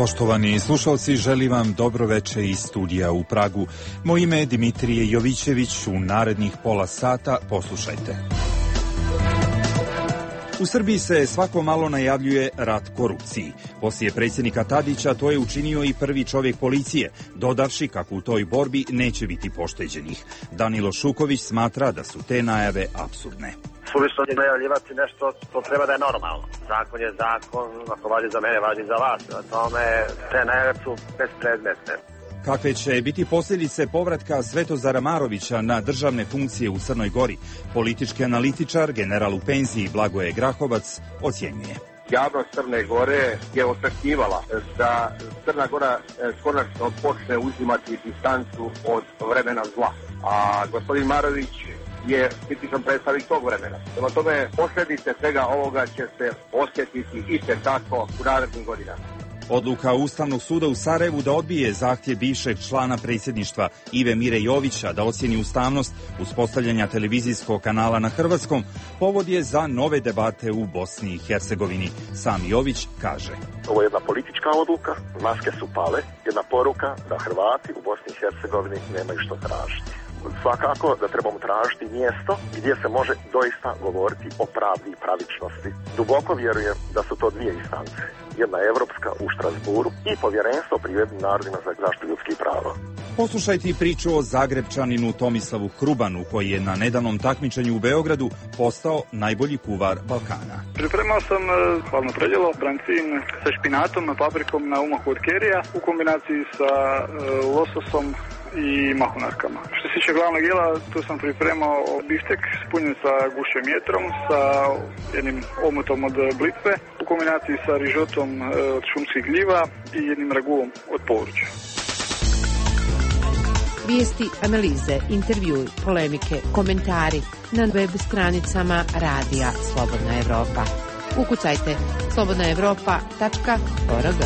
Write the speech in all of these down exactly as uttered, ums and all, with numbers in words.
Poštovani slušalci, želim vam dobro veče iz studija u Pragu. Moje ime je Dimitrije Jovićević. U narednih pola sata poslušajte. U Srbiji se svako malo najavljuje rat korupciji. Poslije predsjednika Tadića to je učinio i prvi čovjek policije, dodavši kako u toj borbi neće biti pošteđenih. Danilo Šuković smatra da su te najave apsurdne. Suvišno je najavljivati nešto što treba da je normalno. Zakon je zakon, ako važi za mene, važi za vas. Na tome te najave su bespredmetne. Kakve će biti posljedice povratka Svetozara Marovića na državne funkcije u Crnoj Gori? Politički analitičar, general u penziji Blagoje Grahovac ocjenjuje. Javnost Crne Gore je očekivala da Crna Gora konačno počne uzimati distancu od vremena zla. A gospodin Marović je tipičan predstavnik tog vremena. Prema tome, posljedice svega ovoga će se osjetiti itekako u narednim godinama. Odluka Ustavnog suda u Sarajevu da odbije zahtjev bivšeg člana predsjedništva Ive Mire Jovića da ocjeni ustavnost uspostavljanja televizijskog kanala na hrvatskom povod je za nove debate u Bosni i Hercegovini. Sam Jović kaže: ovo je jedna politička odluka, maske su pale, jedna poruka da Hrvati u Bosni i Hercegovini nemaju što tražiti. Svakako da trebamo tražiti mjesto gdje se može doista govoriti o pravdi i pravičnosti. Duboko vjerujem da su to dvije instance. Jedna evropska u Štrasburu i povjerenstvo pri Ujedinjenim narodima za zaštitu ljudskih prava. Poslušajte priču o Zagrebčaninu Tomislavu Hrubanu, koji je na nedavnom takmičenju u Beogradu postao najbolji kuvar Balkana. Pripremao sam hladno predjelo, brancin sa špinatom, paprikom na umahu od kerija u kombinaciji sa lososom i mahunarkama. Što se tiče glavnog jela, tu sam pripremao biftek spunjen sa gušćem jetrom, sa jednim omotom od blitve, u kombinaciji sa rižotom od šumskih gljiva i jednim raguom od povrća. Vijesti, analize, intervjui, polemike, komentari na web stranicama radija Slobodna Evropa. Ukucajte slobodna evropa tačka org.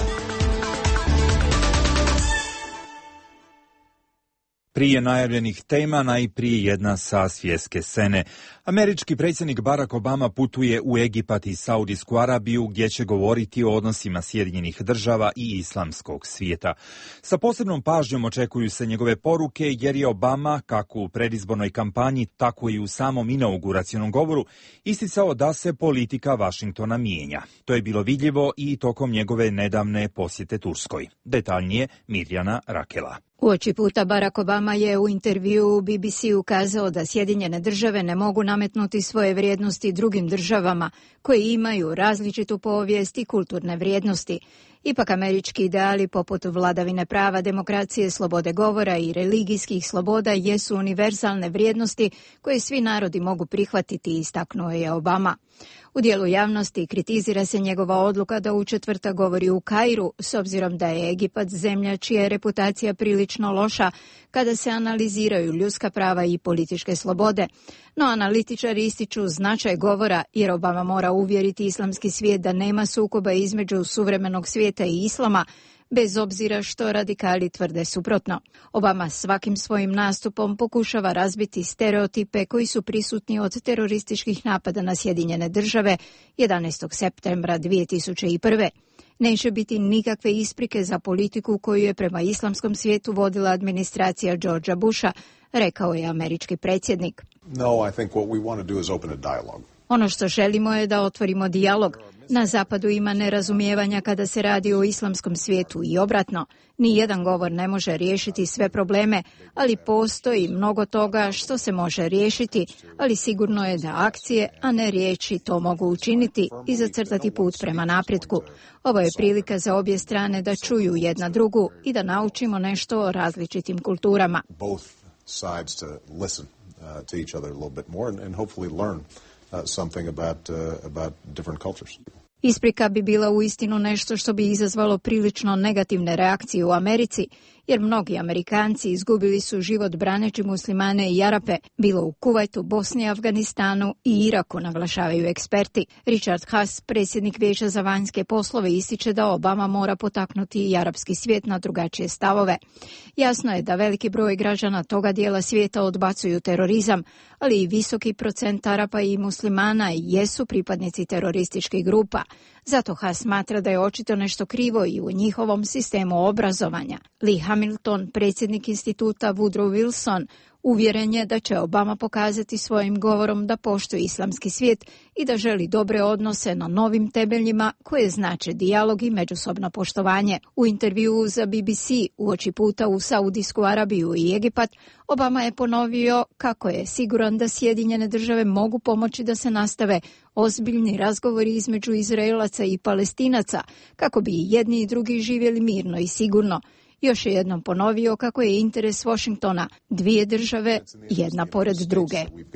Prije najavljenih tema, najprije jedna sa svjetske scene. Američki predsjednik Barack Obama putuje u Egipat i Saudijsku Arabiju, gdje će govoriti o odnosima Sjedinjenih država i islamskog svijeta. Sa posebnom pažnjom očekuju se njegove poruke, jer je Obama, kako u predizbornoj kampanji, tako i u samom inauguracionom govoru, isticao da se politika Vašingtona mijenja. To je bilo vidljivo i tokom njegove nedavne posjete Turskoj. Detaljnije Mirjana Rakela. Uoči puta Barack Obama je u intervjuu B B C ukazao da Sjedinjene države ne mogu nametnuti svoje vrijednosti drugim državama koje imaju različitu povijest i kulturne vrijednosti. Ipak američki ideali poput vladavine prava, demokracije, slobode govora i religijskih sloboda jesu univerzalne vrijednosti koje svi narodi mogu prihvatiti, istaknuo je Obama. U dijelu javnosti kritizira se njegova odluka da u četvrtak govori u Kairu, s obzirom da je Egipat zemlja čija je reputacija prilično loša kada se analiziraju ljudska prava i političke slobode. No analitičari ističu značaj govora, jer Obama mora uvjeriti islamski svijet da nema sukoba između suvremenog svijeta i islama, bez obzira što radikali tvrde suprotno. Obama svakim svojim nastupom pokušava razbiti stereotipe koji su prisutni od terorističkih napada na Sjedinjene države jedanaestog septembra dvije tisuće prve. Neće biti nikakve isprike za politiku koju je prema islamskom svijetu vodila administracija Georgea Busha, rekao je američki predsjednik. No, I think what we want to do is open a dialogue. Ono što želimo je da otvorimo dijalog. Na zapadu ima nerazumijevanja kada se radi o islamskom svijetu i obratno. Nijedan govor ne može riješiti sve probleme, ali postoji mnogo toga što se može riješiti, ali sigurno je da akcije, a ne riječi, to mogu učiniti i zacrtati put prema napretku. Ovo je prilika za obje strane da čuju jedna drugu i da naučimo nešto o različitim kulturama. Both sides to listen uh, to each other a little bit more and, and hopefully learn Uh, something about, uh, about different cultures. Isprika bi bila uistinu nešto što bi izazvalo prilično negativne reakcije u Americi, jer mnogi Amerikanci izgubili su život braneći muslimane i Arape, bilo u Kuvajtu, Bosni, Afganistanu i Iraku, naglašavaju eksperti. Richard Haas, predsjednik Vijeća za vanjske poslove, ističe da Obama mora potaknuti i arapski svijet na drugačije stavove. Jasno je da veliki broj građana toga dijela svijeta odbacuju terorizam, ali i visoki procent Arapa i muslimana jesu pripadnici terorističkih grupa. Zato Haas smatra da je očito nešto krivo i u njihovom sistemu obrazovanja. Lee Hamilton, predsjednik instituta Woodrow Wilson, uvjeren je da će Obama pokazati svojim govorom da poštuje islamski svijet i da želi dobre odnose na novim temeljima koje znače dijalog i međusobno poštovanje. U intervjuu za B B C uoči puta u Saudijsku Arabiju i Egipat, Obama je ponovio kako je siguran da Sjedinjene države mogu pomoći da se nastave ozbiljni razgovori između Izraelaca i Palestinaca kako bi i jedni i drugi živjeli mirno i sigurno. Još je jednom ponovio kako je interes Washingtona dvije države, jedna pored druge.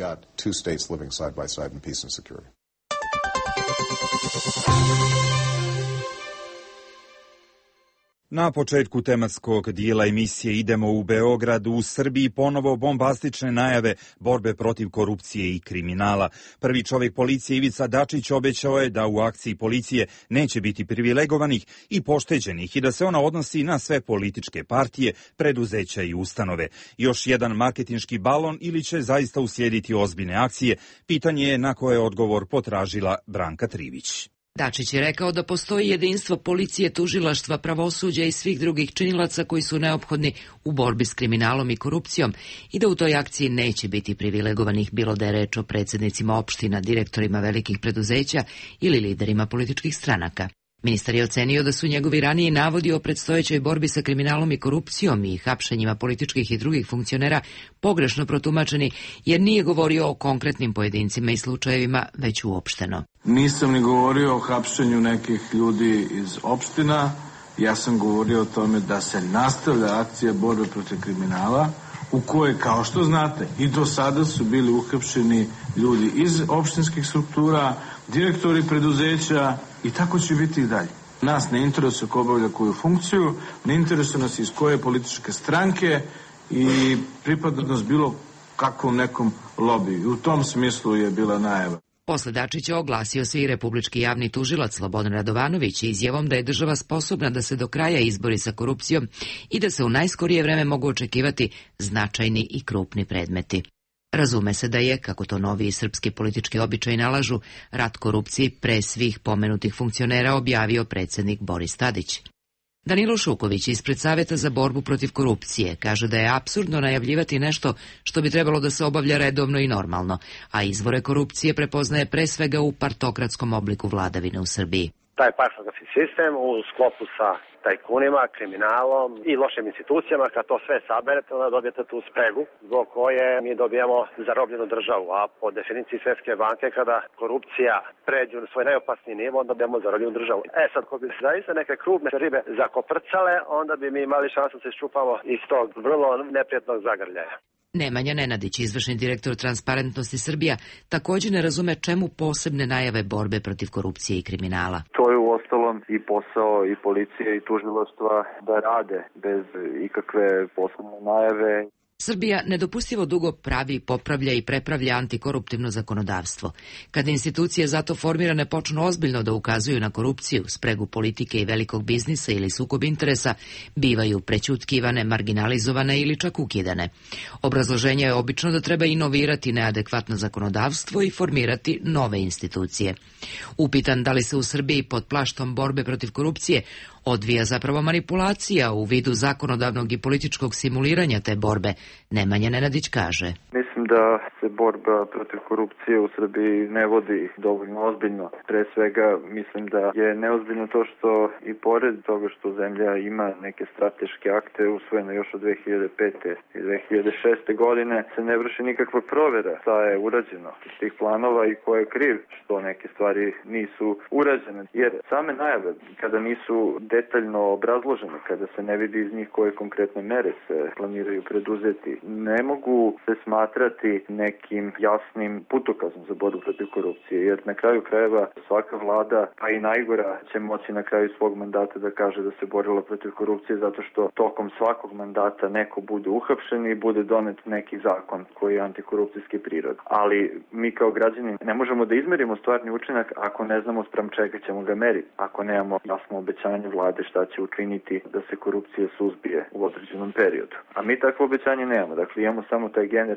Na početku tematskog dijela emisije idemo u Beograd. U Srbiji ponovo bombastične najave borbe protiv korupcije i kriminala. Prvi čovjek policije Ivica Dačić obećao je da u akciji policije neće biti privilegovanih i pošteđenih i da se ona odnosi na sve političke partije, preduzeća i ustanove. Još jedan marketinški balon ili će zaista uslijediti ozbiljne akcije? Pitanje je na koje je odgovor potražila Branka Trivić. Dačić je rekao da postoji jedinstvo policije, tužilaštva, pravosuđa i svih drugih činilaca koji su neophodni u borbi s kriminalom i korupcijom i da u toj akciji neće biti privilegovanih, bilo da je reč o predsjednicima opština, direktorima velikih preduzeća ili liderima političkih stranaka. Ministar je ocenio da su njegovi raniji navodi o predstojećoj borbi sa kriminalom i korupcijom i hapšenjima političkih i drugih funkcionera pogrešno protumačeni, jer nije govorio o konkretnim pojedincima i slučajevima, već uopšteno. Nisam ni govorio o hapšenju nekih ljudi iz opština, ja sam govorio o tome da se nastavlja akcija borbe protiv kriminala, u kojoj, kao što znate, i do sada su bili uhapšeni ljudi iz opštinskih struktura, direktori preduzeća i tako će biti i dalje. Nas ne interesuje ko obavlja koju funkciju, ne interesuje nas iz koje političke stranke i pripadnost bilo kakvom nekom lobiju. U tom smislu je bila najava. Posle Dačića oglasio se i republički javni tužilac Slobodan Radovanović izjavom da je država sposobna da se do kraja izbori sa korupcijom i da se u najskorije vreme mogu očekivati značajni i krupni predmeti. Razume se da je, kako to novi srpski politički običaj nalažu, rat korupciji pre svih pomenutih funkcionera objavio predsjednik Boris Tadić. Danilo Šuković ispred Saveta za borbu protiv korupcije kaže da je apsurdno najavljivati nešto što bi trebalo da se obavlja redovno i normalno, a izvore korupcije prepoznaje pre svega u partokratskom obliku vladavine u Srbiji. Taj partokratski sistem u sklopu sa tajkunima, kriminalom i lošim institucijama, kad to sve saberete, onda dobijete tu spregu zbog koje mi dobijamo zarobljenu državu, a po definiciji Svjetske banke kada korupcija pređe u svoj najopasniji nivo, onda dobijamo zarobljenu državu. E sad, ko bi zaista neke krupne ribe zakoprcale, onda bi mi imali šansu da se iščupamo iz tog vrlo neprijetnog zagrljaja. Nemanja Nenadić, izvršni direktor Transparentnosti Srbija, također ne razume čemu posebne najave borbe protiv korupcije i kriminala. To je uostalom i posao i policije i tužilaštva da rade bez ikakve posebne najave. Srbija nedopustivo dugo pravi, popravlja i prepravlja antikoruptivno zakonodavstvo. Kada institucije zato formirane počnu ozbiljno da ukazuju na korupciju, spregu politike i velikog biznisa ili sukob interesa, bivaju prećutkivane, marginalizovane ili čak ukidane. Obrazloženje je obično da treba inovirati neadekvatno zakonodavstvo i formirati nove institucije. Upitan da li se u Srbiji pod plaštom borbe protiv korupcije odvija zapravo manipulacija u vidu zakonodavnog i političkog simuliranja te borbe, Nemanja Nenadić kaže. Mislim da se borba protiv korupcije u Srbiji ne vodi dovoljno ozbiljno. Pre svega mislim da je neozbiljno to što i pored toga što zemlja ima neke strateške akte usvojene još od dve hiljade pete i dve hiljade šeste godine se ne vrši nikakva provera šta je urađeno iz tih planova i ko je kriv što neke stvari nisu urađene. Jer same najave kada nisu detaljno obrazložene, kada se ne vidi iz njih koje konkretne mere se planiraju preduzeti, ne mogu se smatrati nekim jasnim putokazom za borbu protiv korupcije, jer na kraju krajeva svaka vlada, pa i najgora, će moći na kraju svog mandata da kaže da se borila protiv korupcije zato što tokom svakog mandata neko bude uhapšen i bude donet neki zakon koji je antikorupcijski prirod. Ali mi kao građani ne možemo da izmerimo stvarni učinak ako ne znamo sprem čega ćemo ga meriti, ako nemamo jasno obećanje vlade šta će učiniti da se korupcija suzbije u određenom periodu. A mi takvo obećanje nemamo, dakle imamo samo taj generalni stav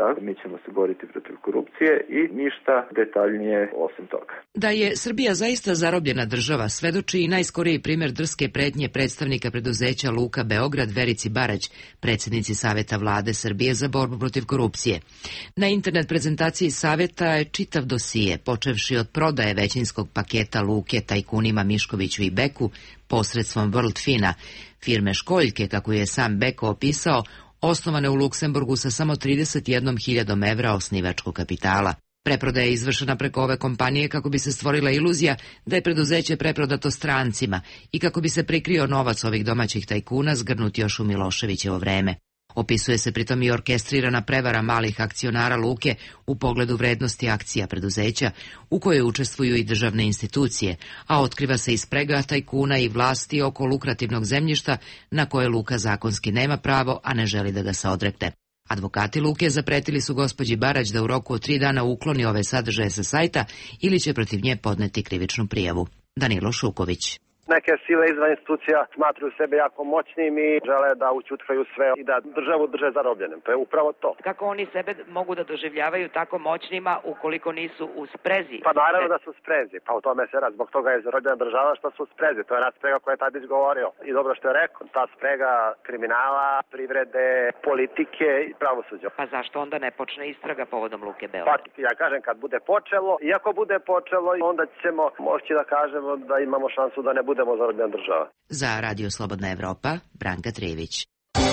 da, mi ćemo se boriti protiv korupcije i ništa detaljnije osim toga. Da je Srbija zaista zarobljena država svedoči i najskoriji primjer drske pretnje predstavnika preduzeća Luka Beograd Verici Barać, predsjednici Saveta vlade Srbije za borbu protiv korupcije. Na internet prezentaciji Saveta je čitav dosije, počevši od prodaje većinskog paketa Luke tajkunima Miškoviću i Beku posredstvom World Fina, firme Školjke, kako je sam Beko opisao, osnovane u Luksemburgu sa samo trideset jednom hiljadom evra osnivačkog kapitala. Preprodaja je izvršena preko ove kompanije kako bi se stvorila iluzija da je preduzeće preprodato strancima i kako bi se prikrio novac ovih domaćih tajkuna zgrnut još u Miloševićevo vreme. Opisuje se pritom i orkestrirana prevara malih akcionara Luke u pogledu vrednosti akcija preduzeća, u kojoj učestvuju i državne institucije, a otkriva se i sprega tajkuna i vlasti oko lukrativnog zemljišta na koje Luka zakonski nema pravo, a ne želi da ga se odrekne. Advokati Luke zapretili su gospođi Barać da u roku od tri dana ukloni ove sadržaje sa sajta ili će protiv nje podneti krivičnu prijavu. Danilo Šuković. Neke sile izvan institucija smatruju sebe jako moćnim i žele da ućutkaju sve i da državu drže zarobljenim. To je upravo to. Kako oni sebe mogu da doživljavaju tako moćnima ukoliko nisu u sprezi? Pa naravno da su sprezi. Pa u tome se rad. Zbog toga je zarobljena država što su sprezi. To je jedna sprega koja je Tadić govorio. I dobro što je rekao. Ta sprega kriminala, privrede, politike i pravosuđa. Pa zašto onda ne počne istraga povodom Luke Beograd? Pa ja kažem kad bude počelo. I ako bude počelo, onda ćemo moći da kažemo da imamo šansu da ne bude država. Za Radio Slobodna Evropa, Branka Trević.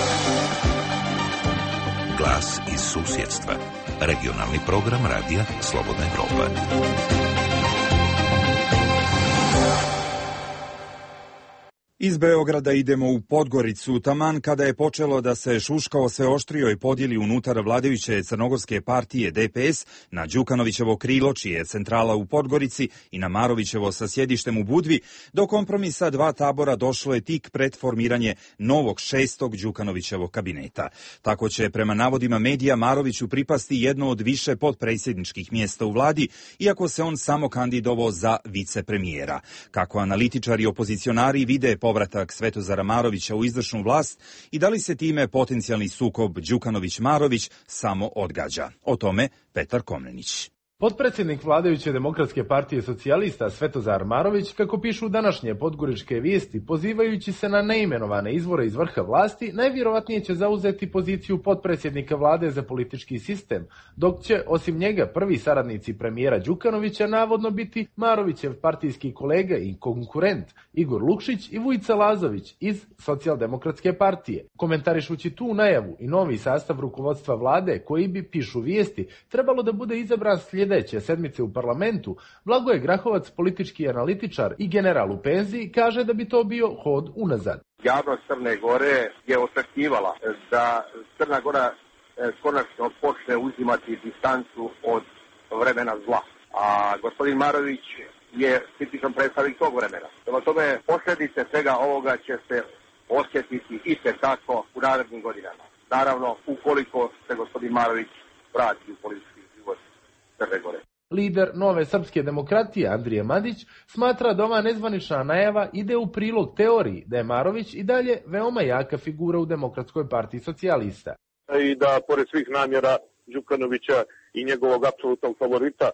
Glas iz susjedstva. Regionalni program Radija Slobodna Evropa. Iz Beograda idemo u Podgoricu, taman kada je počelo da se šuškao sve oštrio i podijeli unutar vladajuće crnogorske partije D P S na Đukanovićevo krilo, čije je centrala u Podgorici, i na Marovićevo sa sjedištem u Budvi, do kompromisa dva tabora došlo je tik pred formiranje novog šestog Đukanovićevog kabineta. Tako će prema navodima medija Maroviću pripasti jedno od više potpredsjedničkih mjesta u vladi, iako se on samo kandidovao za vicepremijera. Kako analitičari i opozicionari vide povratak Svetozara Marovića u izvršnu vlast i da li se time potencijalni sukob Đukanović-Marović samo odgađa? O tome Petar Komnenić. Potpredsjednik vladajuće Demokratske partije socijalista Svetozar Marović, kako pišu današnje podgoričke vijesti, pozivajući se na neimenovane izvore iz vrha vlasti, najvjerovatnije će zauzeti poziciju potpredsjednika vlade za politički sistem, dok će, osim njega, prvi saradnici premijera Đukanovića navodno biti Marovićev partijski kolega i konkurent Igor Lukšić i Vujica Lazović iz Socijaldemokratske partije. Komentarišući tu najavu i novi sastav rukovodstva vlade, koji bi, pišu vijesti, trebalo da bude izabran sljedeće sedmice u parlamentu, Blagoje Grahovac, politički analitičar i general u penziji, kaže da bi to bio hod unazad. Javnost Crne Gore je očekivala da Crna Gora konačno počne uzimati distancu od vremena zla. A gospodin Marović je tipičan predstavnik tog vremena. Prema tome, posljedice svega ovoga će se osjetiti itekako u narednim godinama. Naravno, ukoliko se gospodin Marović vrati u politički život Crne Gore. Lider Nove srpske demokratije Andrije Madić smatra da ova nezvanična najava ide u prilog teoriji da je Marović i dalje veoma jaka figura u Demokratskoj partiji socijalista. I da, pored svih namjera Đukanovića i njegovog apsolutnog favorita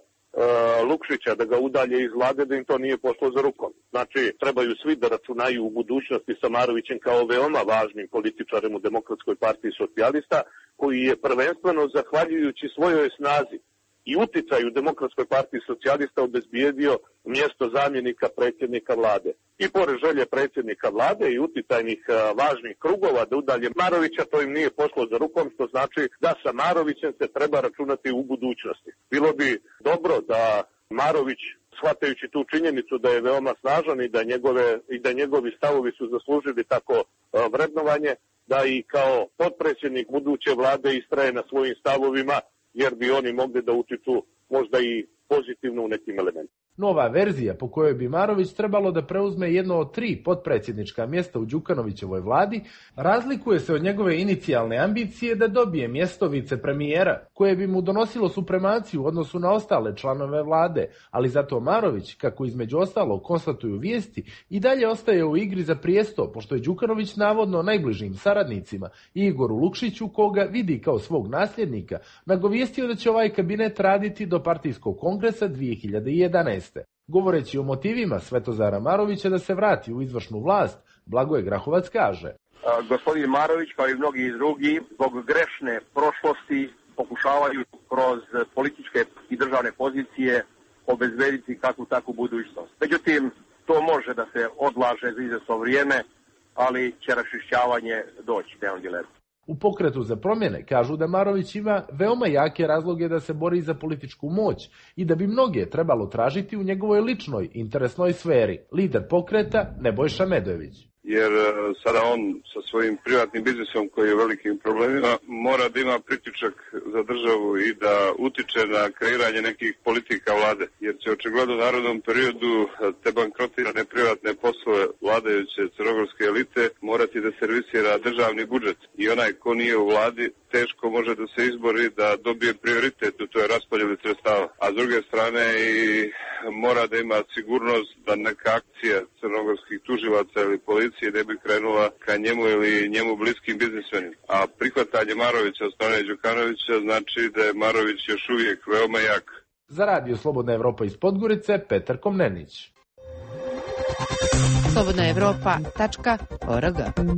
Lukšića da ga udalje iz vlade, da im to nije pošlo za rukom. Znači, trebaju svi da računaju u budućnosti sa Marovićem kao veoma važnim političarem u Demokratskoj partiji socijalista, koji je prvenstveno zahvaljujući svojoj snazi i uticaju Demokratskoj partiji socijalista obezbijedio mjesto zamjenika predsjednika vlade. I pored želje predsjednika vlade i uticajnih važnih krugova da udalje Marovića, to im nije pošlo za rukom, što znači da sa Marovićem se treba računati u budućnosti. Bilo bi dobro da Marović, shvatajući tu činjenicu da je veoma snažan i da, njegove, i da njegovi stavovi su zaslužili tako vrednovanje, da i kao potpredsjednik buduće vlade istraje na svojim stavovima, jer bi oni mogli da utiču možda i pozitivno u nekim elementima. Nova verzija po kojoj bi Marović trebalo da preuzme jedno od tri potpredsjednička mjesta u Đukanovićevoj vladi razlikuje se od njegove inicijalne ambicije da dobije mjesto vicepremijera, koje bi mu donosilo supremaciju u odnosu na ostale članove vlade, ali zato Marović, kako između ostalog konstatuju vijesti, i dalje ostaje u igri za prijesto, pošto je Đukanović navodno najbližim saradnicima Igoru Lukšiću, koga vidi kao svog nasljednika, nagovijestio da će ovaj kabinet raditi do partijskog kongresa dvije hiljade jedanaeste. Govoreći o motivima Svetozara Marovića da se vrati u izvršnu vlast, Blagoje Grahovac kaže: A, gospodin Marović, kao i mnogi drugi, zbog grešne prošlosti pokušavaju kroz političke i državne pozicije obezbediti kakvu takvu budućnost. Međutim, to može da se odlaže za izvjesno vrijeme, ali će raščišćavanje doći, nemam dilemu. U Pokretu za promjene kažu da Marović ima veoma jake razloge da se bori za političku moć i da bi mnoge trebalo tražiti u njegovoj ličnoj interesnoj sferi. Lider Pokreta Nebojša Medojević. Jer sada on sa svojim privatnim biznisom koji je velikim problemima mora da ima pritičak za državu i da utiče na kreiranje nekih politika vlade. Jer će očigledno u narodnom periodu te bankrotirane privatne poslove vladajuće crnogorske elite morati da servisira državni budžet. I onaj ko nije u vladi teško može da se izbori da dobije prioritet u toj raspodjeli sredstava. A s druge strane i mora da ima sigurnost da neka akcija crnogorskih tužilaca ili policije ne bi krenula ka njemu ili njemu bliskim biznismenima. A prihvatanje Marovića od strane Đukanovića znači da je Marović još uvijek veoma jak. Za Radio Slobodna Evropa iz Podgorice, Petar Komnenić. slobodna evropa tačka org.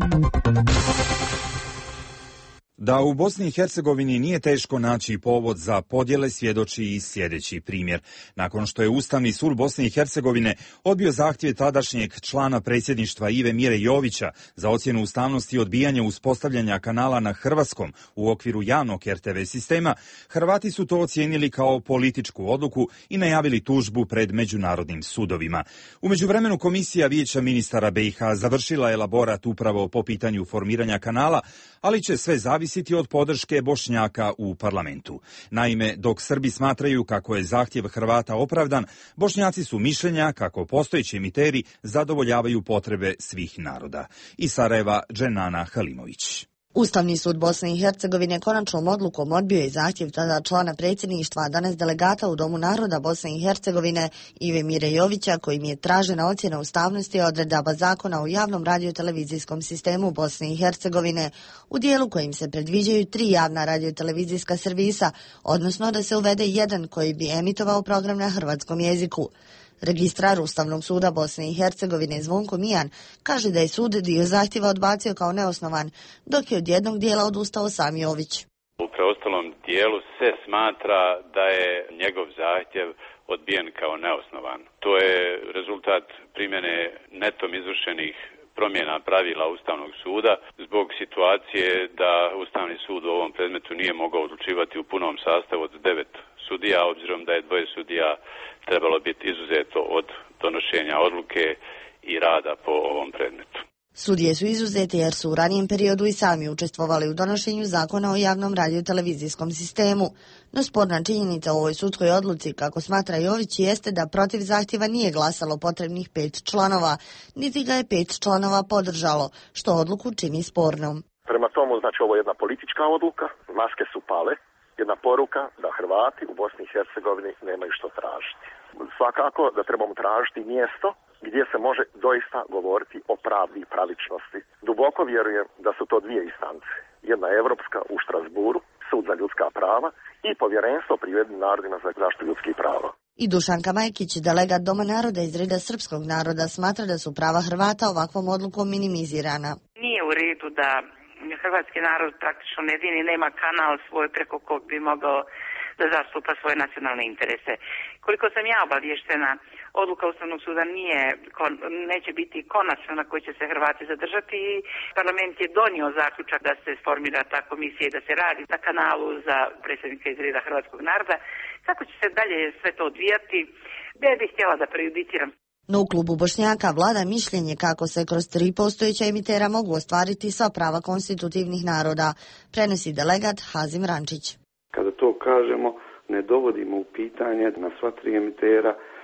Da u Bosni i Hercegovini nije teško naći povod za podjele svjedoči i sljedeći primjer. Nakon što je Ustavni sud Bosne i Hercegovine odbio zahtjev tadašnjeg člana predsjedništva Ive Mire Jovića za ocjenu ustavnosti i odbijanje uspostavljanja kanala na hrvatskom u okviru javnog er te ve sistema, Hrvati su to ocijenili kao političku odluku i najavili tužbu pred međunarodnim sudovima. U međuvremenu Komisija Vijeća ministara be i ha završila elaborat upravo po pitanju formiranja kanala, ali će sve zavisiti od podrške Bošnjaka u parlamentu. Naime, dok Srbi smatraju kako je zahtjev Hrvata opravdan, Bošnjaci su mišljenja kako postojeći emiteri zadovoljavaju potrebe svih naroda. Iz Sarajeva, Dženana Halimović. Ustavni sud Bosne i Hercegovine konačnom odlukom odbio je zahtjev tada člana predsjedništva, a danas delegata u Domu naroda Bosne i Hercegovine Ive Mire Jovića, kojim je tražena ocjena ustavnosti odredaba zakona o javnom radiotelevizijskom sistemu Bosne i Hercegovine u dijelu kojim se predviđaju tri javna radiotelevizijska servisa, odnosno da se uvede jedan koji bi emitovao program na hrvatskom jeziku. Registrar Ustavnog suda Bosne i Hercegovine Zvonko Mijan kaže da je sud dio zahtjeva odbacio kao neosnovan, dok je od jednog dijela odustao sam Jović. U preostalom dijelu se smatra da je njegov zahtjev odbijen kao neosnovan. To je rezultat primjene netom izvršenih promjena pravila Ustavnog suda zbog situacije da Ustavni sud u ovom predmetu nije mogao odlučivati u punom sastavu od devet sudija, obzirom da je dvoje sudija trebalo biti izuzeto od donošenja odluke i rada po ovom predmetu. Sudije su izuzeti jer su u ranijem periodu i sami učestvovali u donošenju zakona o javnom radiotelevizijskom sistemu. No sporna činjenica u ovoj sudskoj odluci, kako smatra Jović, jeste da protiv zahtjeva nije glasalo potrebnih pet članova, niti ga je pet članova podržalo, što odluku čini spornom. Prema tomu, znači, ovo je jedna politička odluka, maske su pale, jedna poruka da Hrvati u Bosni i Hercegovini nemaju što tražiti. Svakako da trebamo tražiti mjesto gdje se može doista govoriti o pravdi i pravičnosti. Duboko vjerujem da su to dvije instance. Jedna evropska u Štrasburu, sud za ljudska prava, i povjerenstvo pri Ujedinjenim narodima za zaštitu ljudskih prava. I Dušanka Majkić, delegat Doma naroda iz reda srpskog naroda, smatra da su prava Hrvata ovakvom odlukom minimizirana. Nije u redu da hrvatski narod praktično jedini nema kanal svoj preko kog bi mogao da zastupa svoje nacionalne interese. Koliko sam ja obavještena, odluka Ustavnog suda nije, neće biti konačna na kojoj će se Hrvati zadržati i parlament je donio zaključak da se formira ta komisija i da se radi na kanalu za predsjednika iz reda hrvatskog naroda. Kako će se dalje sve to odvijati, ja bih htjela da prejudiciram. No u klubu Bošnjaka vlada mišljenje kako se kroz tri postojeća emitera mogu ostvariti sva prava konstitutivnih naroda, prenosi delegat Hazim Rančić. Kada to kažemo, ne dovodimo u pitanje na sva tri emitera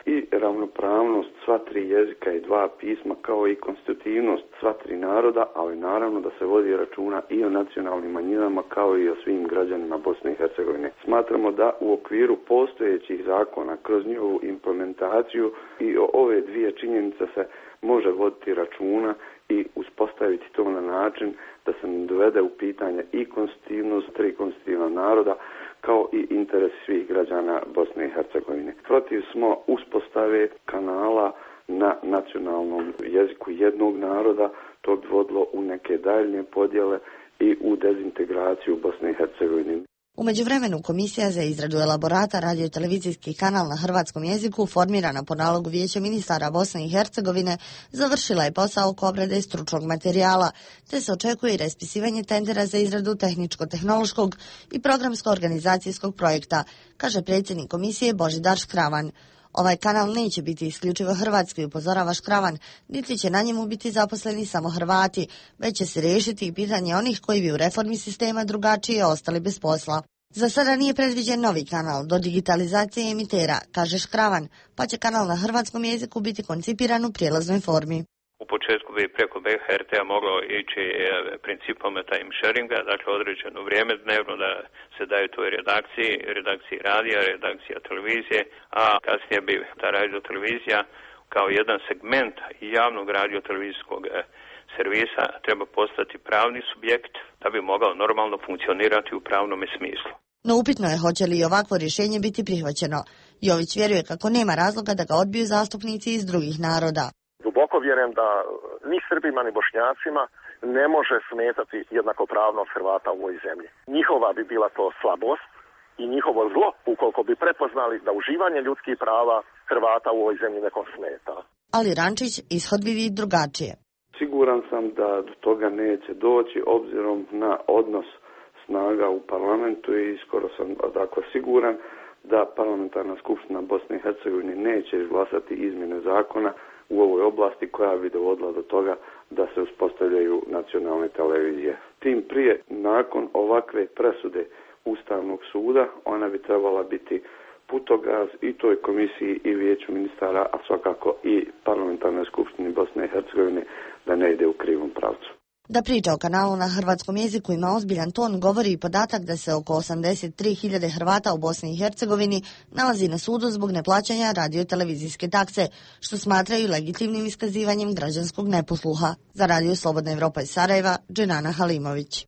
i ravnopravnost sva tri jezika i dva pisma kao i konstitutivnost sva tri naroda, ali naravno da se vodi računa i o nacionalnim manjinama kao i o svim građanima Bosne i Hercegovine. Smatramo da u okviru postojećih zakona kroz njihovu implementaciju i o ove dvije činjenice se može voditi računa i uspostaviti to na način da se ne dovede u pitanje i konstitutivnost tri konstitutivna naroda kao i interes svih građana Bosne i Hercegovine. Protiv smo uspostave kanala na nacionalnom jeziku jednog naroda, to bi vodilo u neke daljnje podjele i u dezintegraciju Bosne i Hercegovine. U međuvremenu Komisija za izradu elaborata radio-televizijski kanal na hrvatskom jeziku, formirana po nalogu Vijeća ministara Bosne i Hercegovine, završila je posao oko obrade stručnog materijala, te se očekuje i raspisivanje tendera za izradu tehničko-tehnološkog i programsko-organizacijskog projekta, kaže predsjednik Komisije Božidar Škravan. Ovaj kanal neće biti isključivo hrvatski, upozorava Škravan, niti će na njemu biti zaposleni samo Hrvati, već će se riješiti i pitanje onih koji bi u reformi sistema drugačije ostali bez posla. Za sada nije predviđen novi kanal do digitalizacije emitera, kaže Škravan, pa će kanal na hrvatskom jeziku biti koncipiran u prijelaznoj formi. U početku bi preko B H R T-a moglo ići principom time sharinga, dakle određeno vrijeme dnevno da se daju toj redakciji, redakciji radija, redakcija televizije, a kasnije bi ta radio-televizija kao jedan segment javnog radio-televizijskog servisa treba postati pravni subjekt da bi mogao normalno funkcionirati u pravnom smislu. No upitno je hoće li ovakvo rješenje biti prihvaćeno. Jović vjeruje kako nema razloga da ga odbiju zastupnici iz drugih naroda. Duboko vjerujem da ni Srbima ni Bošnjacima ne može smetati jednakopravnost Hrvata u ovoj zemlji. Njihova bi bila to slabost i njihovo zlo ukoliko bi prepoznali da uživanje ljudskih prava Hrvata u ovoj zemlji nekom smeta. Ali Rančić ishod vidi drugačije. Siguran sam da do toga neće doći obzirom na odnos snaga u parlamentu i skoro sam dakle siguran da parlamentarna skupština Bosne i Hercegovine neće izglasati izmjene zakona u ovoj oblasti koja bi dovodila do toga da se uspostavljaju nacionalne televizije. Tim prije, nakon ovakve presude Ustavnog suda, ona bi trebala biti putokaz i toj komisiji i Vijeću ministara, a svakako i parlamentarnoj skupštini Bosne i Hercegovine da ne ide u krivom pravcu. Da priča o kanalu na hrvatskom jeziku ima ozbiljan ton govori i podatak da se oko osamdeset tri hiljade Hrvata u Bosni i Hercegovini nalazi na sudu zbog neplaćanja radio-televizijske takse, što smatraju legitimnim iskazivanjem građanskog neposluha. Za Radio Slobodna Evropa iz Sarajeva, Dženana Halimović.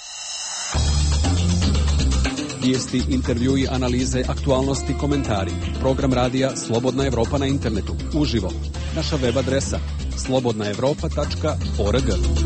Vijesti, intervjui, analize, aktualnosti, komentari. Program radija Slobodna Evropa na internetu. Uživo. Naša web adresa slobodna evropa tačka org.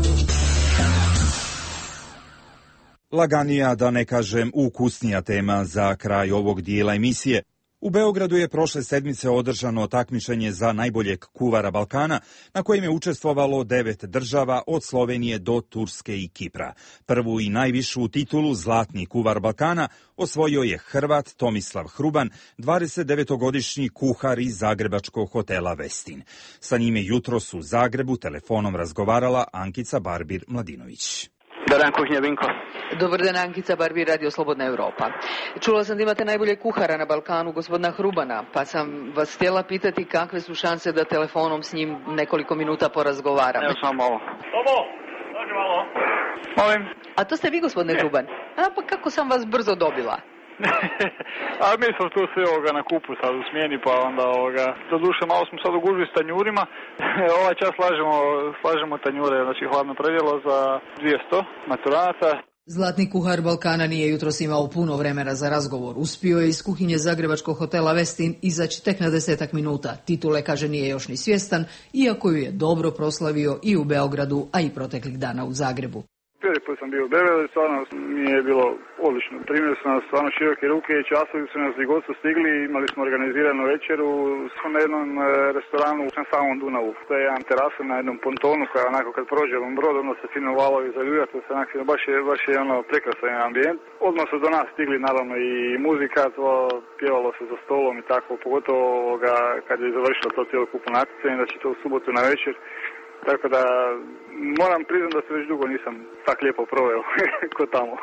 Laganija, da ne kažem ukusnija tema za kraj ovog dijela emisije. U Beogradu je prošle sedmice održano takmičenje za najboljeg kuvara Balkana, na kojem je učestvovalo devet država od Slovenije do Turske i Kipra. Prvu i najvišu titulu Zlatni kuvar Balkana osvojio je Hrvat Tomislav Hruban, dvadesetdevetogodišnji kuhar iz zagrebačkog hotela Vestin. Sa njime jutros u Zagrebu telefonom razgovarala Ankica Barbir-Mladinović. Dobar dan, kuhinja Vinko. Dobar dan, Ankica Barbir, Radio Slobodna Evropa. Čula sam da imate najbolje kuhara na Balkanu, gospodina Hrubana, pa sam vas htjela pitati kakve su šanse da telefonom s njim nekoliko minuta porazgovaram. Evo samo malo. Tomo, dođi malo. Molim. A to ste vi, gospodine Hruban? A pa kako sam vas brzo dobila? A mi smo tu svi ovoga na kupu sad u smjeni, pa onda ovoga, do duše malo smo sad u gužvi s tanjurima. Ovaj čas slažemo, slažemo tanjure, znači hladno predjelo za dvjesto maturanata. Zlatni kuhar Balkana nije jutros imao puno vremena za razgovor. Uspio je iz kuhinje zagrebačkog hotela Vestin izaći tek na desetak minuta. Titule, kaže, nije još ni svjestan, iako ju je dobro proslavio i u Beogradu, a i proteklih dana u Zagrebu. Prvi put sam bio u Beogradu, stvarno mi je bilo odlično. Primili su nas stvarno široke ruke i časovi su nas i god su stigli. Imali smo organiziranu večeru na jednom restoranu na samom Dunavu. To je jedan terasa na jednom pontonu koja onako kad prođe on brod, onda se fino valovi zaljuja, to se onako, baš je, baš je ono prekrasan ambijent. Odmah su do nas stigli naravno i muzika, to pjevalo se za stolom i tako, pogotovo ovoga, kad je završilo to cjelokupno natjecanje, da će to u subotu na večer. Tako da moram priznati da se već dugo nisam tak lijepo proveo ko tamo.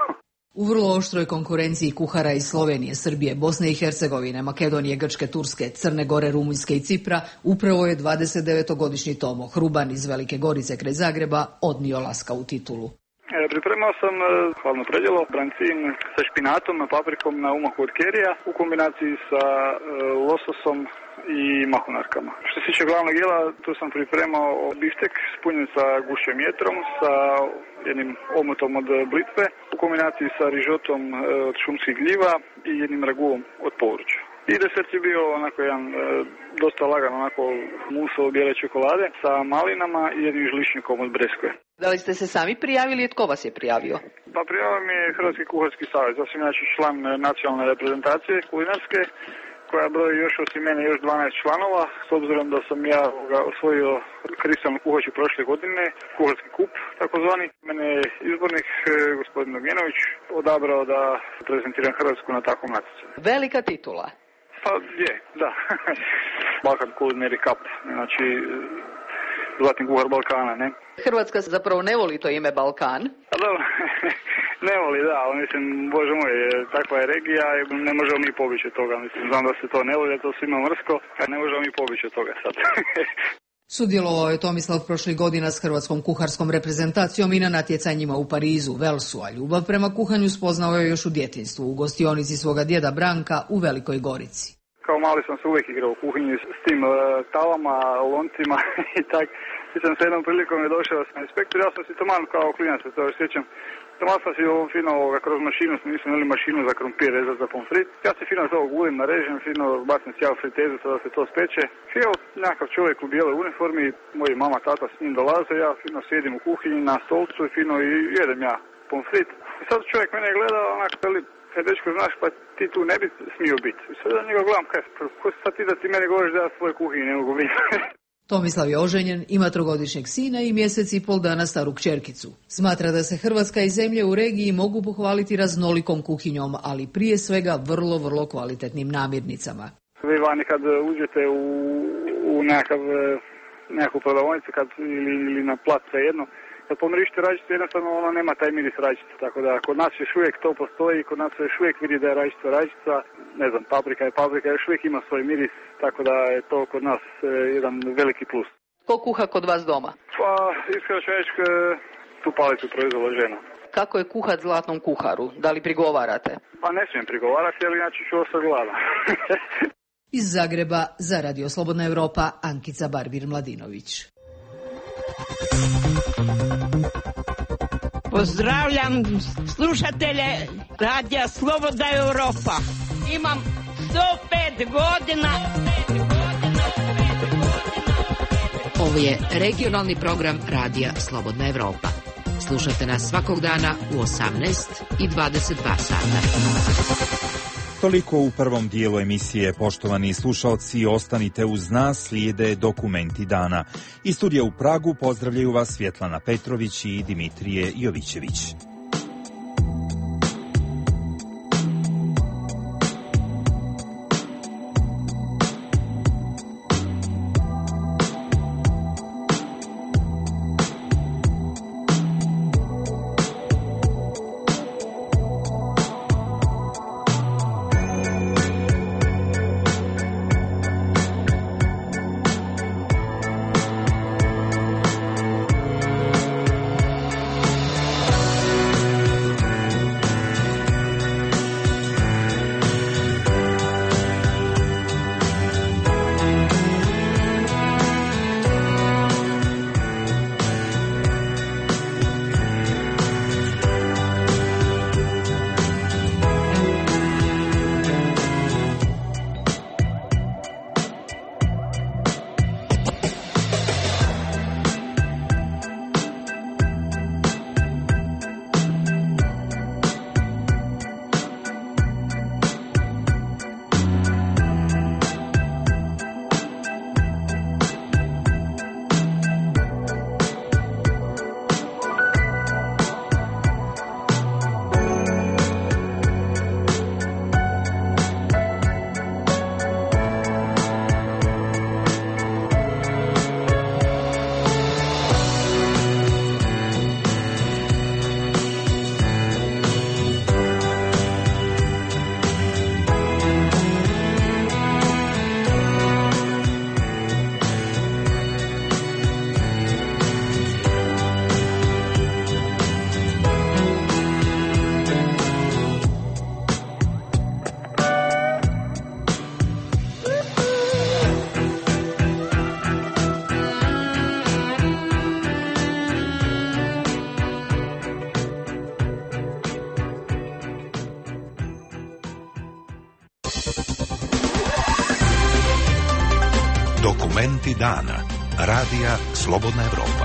U vrlo oštroj konkurenciji kuhara iz Slovenije, Srbije, Bosne i Hercegovine, Makedonije, Grčke, Turske, Crne Gore, Rumunjske i Cipra upravo je dvadesetdevetogodišnji Tomo Hruban iz Velike Gorice kraj Zagreba odnio laska u titulu. Pripremao sam hladno predjelo, brancin sa špinatom, paprikom na umahu od kerija u kombinaciji sa lososom i mahunarkama. Što se tiče glavnog jela, tu sam pripremao biftek spunjen sa gušćem jetrom, sa jednim omotom od blitve u kombinaciji sa rižotom od šumskih gljiva i jednim raguom od povrća. I desert je bio onako jedan e, dosta lagan, onako muso bijele čokolade sa malinama i jednim žličnikom od breskve. Da li ste se sami prijavili i tko vas je prijavio? Pa prijavio mi je Hrvatski kuharski savez, ja sam inače član nacionalne reprezentacije kulinarske, koja broji još osim mene još dvanaest članova, s obzirom da sam ja osvojio kristalnu kuhaču prošle godine, kuharski kup takozvani. Mene je izbornik gospodin Ogenović odabrao da prezentiram Hrvatsku na takvom natjecanju. Velika titula. Pa je, da. Balkan Culinary Cup, znači zlatni kuhar Balkana, ne? Hrvatska zapravo ne voli to ime Balkan. A dobro, ne voli, da, ali mislim, bože moj, takva je regija i ne možemo mi pobjeći od toga. Mislim, znam da se to ne voli, da to svima mrsko, a ne možemo mi pobjeći od toga sad. Sudjelovao je Tomislav prošlih godina s hrvatskom kuharskom reprezentacijom i na natjecanjima u Parizu, Velsu, a ljubav prema kuhanju spoznao je još u djetinjstvu, u gostionici svoga djeda Branka u Velikoj Gorici. Kao mali sam se uvijek igrao u kuhinji s tim uh, tavama, loncima i tak. Sjećam se jednom prilikom je došao sam inspektor, ja sam si toman kao klinac, to još sjećam. Toman sam si ovo fino ovoga, kroz mašinu, nisam imali mašinu za krompir rezat za pomfrit. Ja se fino to ogulim, narežem, fino bacim sjav fritezu da se to speče. I evo nekakav čovjek u bijeloj uniformi, moji mama, tata s njim dolaze, ja fino sjedim u kuhinji na stolcu i fino i jedem ja pomfrit. I sad čovjek mene gleda onak, veli, e, dečko, znaš, pa ti tu ne bi smio biti. I sad ja njega gledam, kaj, ko si sad ti da ti meni govoriš da ja svoje kuhinje ne mogu biti? Tomislav je oženjen, ima trogodišnjeg sina i mjesec i pol dana staru kćerkicu. Smatra da se Hrvatska i zemlje u regiji mogu pohvaliti raznolikom kuhinjom, ali prije svega vrlo, vrlo kvalitetnim namirnicama. Vi vani kad uđete u, u nekakav, nekakvu prodavonicu kad, ili, ili na plac jedno, kad pomirište rajčicu, jednostavno ono nema taj miris rajčice, tako da kod nas još uvijek to postoji, kod nas još uvijek vidi da je rajčica rajčica, ne znam, paprika je paprika, još uvijek ima svoj miris, tako da je to kod nas e, jedan veliki plus. Ko kuha kod vas doma? Pa, iskreno ću reći, tu palicu proizvela žena. Kako je kuhat zlatnom kuharu? Da li prigovarate? Pa ne smijem prigovarati, jer inače ću ostati gladan. Iz Zagreba za Radio Slobodna Evropa, Ankica Barbir-Mladinović. Pozdravljam slušatelje Radija Slobodna Evropa. Imam sto pet godina. Ovo je regionalni program Radija Slobodna Evropa. Slušajte nas svakog dana u osamnaest i dvadeset dva sata. Toliko u prvom dijelu emisije, poštovani slušaoci, ostanite uz nas, slijede dokumenti dana. Iz studija u Pragu pozdravljaju vas Svjetlana Petrović i Dimitrije Jovićević. Dokumenti dana. Radija Slobodna Evropa.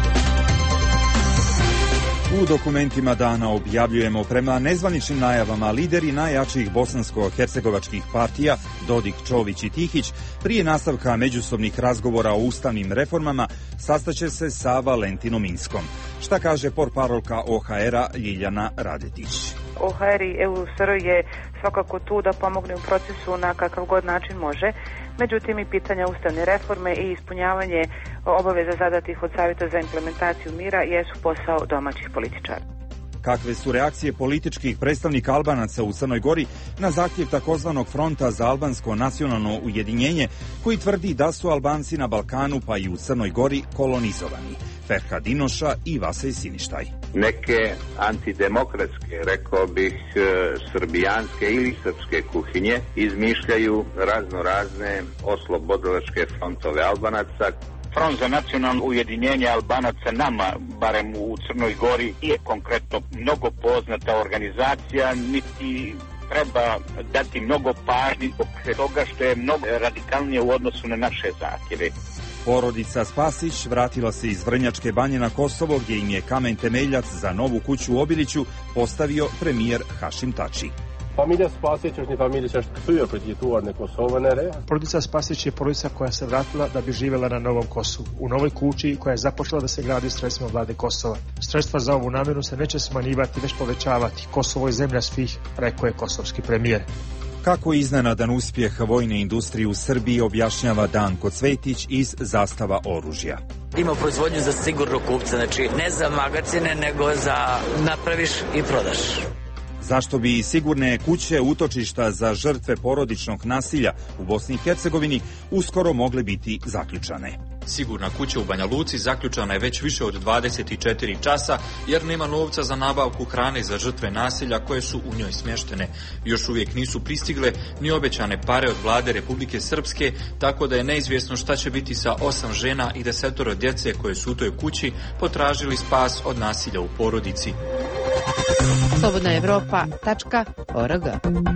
U dokumentima dana objavljujemo prema nezvaničnim najavama lideri najjačih bosansko-hercegovačkih partija Dodik, Čović i Tihić prije nastavka međusobnih razgovora o ustavnim reformama sastaće se sa Valentinom Inskom. Šta kaže portparolka O H R-a Ljiljana Radetić? O H R i E U S R je svakako tu da pomogne u procesu na kakav god način može. Međutim, i pitanja ustavne reforme i ispunjavanje obaveza zadatih od Savjeta za implementaciju mira jesu posao domaćih političara. Kakve su reakcije političkih predstavnika Albanaca u Crnoj Gori na zahtjev takozvanog Fronta za albansko nacionalno ujedinjenje, koji tvrdi da su Albanci na Balkanu pa i u Crnoj Gori kolonizovani? Ferhat Dinoša i Vasej Siništaj. Neke antidemokratske, rekao bih, srbijanske ili srpske kuhinje izmišljaju razno razne oslobodilačke frontove Albanaca. Front za nacionalno ujedinjenje Albanaca nama, barem u Crnoj Gori, je konkretno mnogo poznata organizacija, niti treba dati mnogo pažnje zbog toga što je mnogo radikalnije u odnosu na naše zahtjeve. Porodica Spasić vratila se iz Vrnjačke Banje na Kosovo, gdje im je kamen temeljac za novu kuću u Obiliću postavio premijer Hašim Tači. Familja Spasić është një familje që është kthyer për të jetuar në Kosovën e re. Porodica Spasić je porodica koja se vratila da bi živjela na Novom Kosovu, u novoj kući koja je započela da se gradi sredstvima vlade Kosova. Sredstva za ovu namjenu se neće smanjivati, već povećavati. Kosovo je zemlja svih, rekao je kosovski premijer. Kako iznenadan uspjeh vojne industrije u Srbiji objašnjava Danko Cvetić iz Zastava oružja. Ima proizvodnju za sigurno kupce, znači ne za magacine, nego za napraviš i prodaš. Zašto bi sigurne kuće utočišta za žrtve porodičnog nasilja u Bosni i Hercegovini uskoro mogle biti zaključane? Sigurna kuća u Banja Luci zaključana je već više od dvadeset četiri časa jer nema novca za nabavku hrane za žrtve nasilja koje su u njoj smještene. Još uvijek nisu pristigle ni obećane pare od vlade Republike Srpske, tako da je neizvjesno šta će biti sa osam žena i desetoro djece koje su u toj kući potražili spas od nasilja u porodici. Slobodna Evropa tačka org.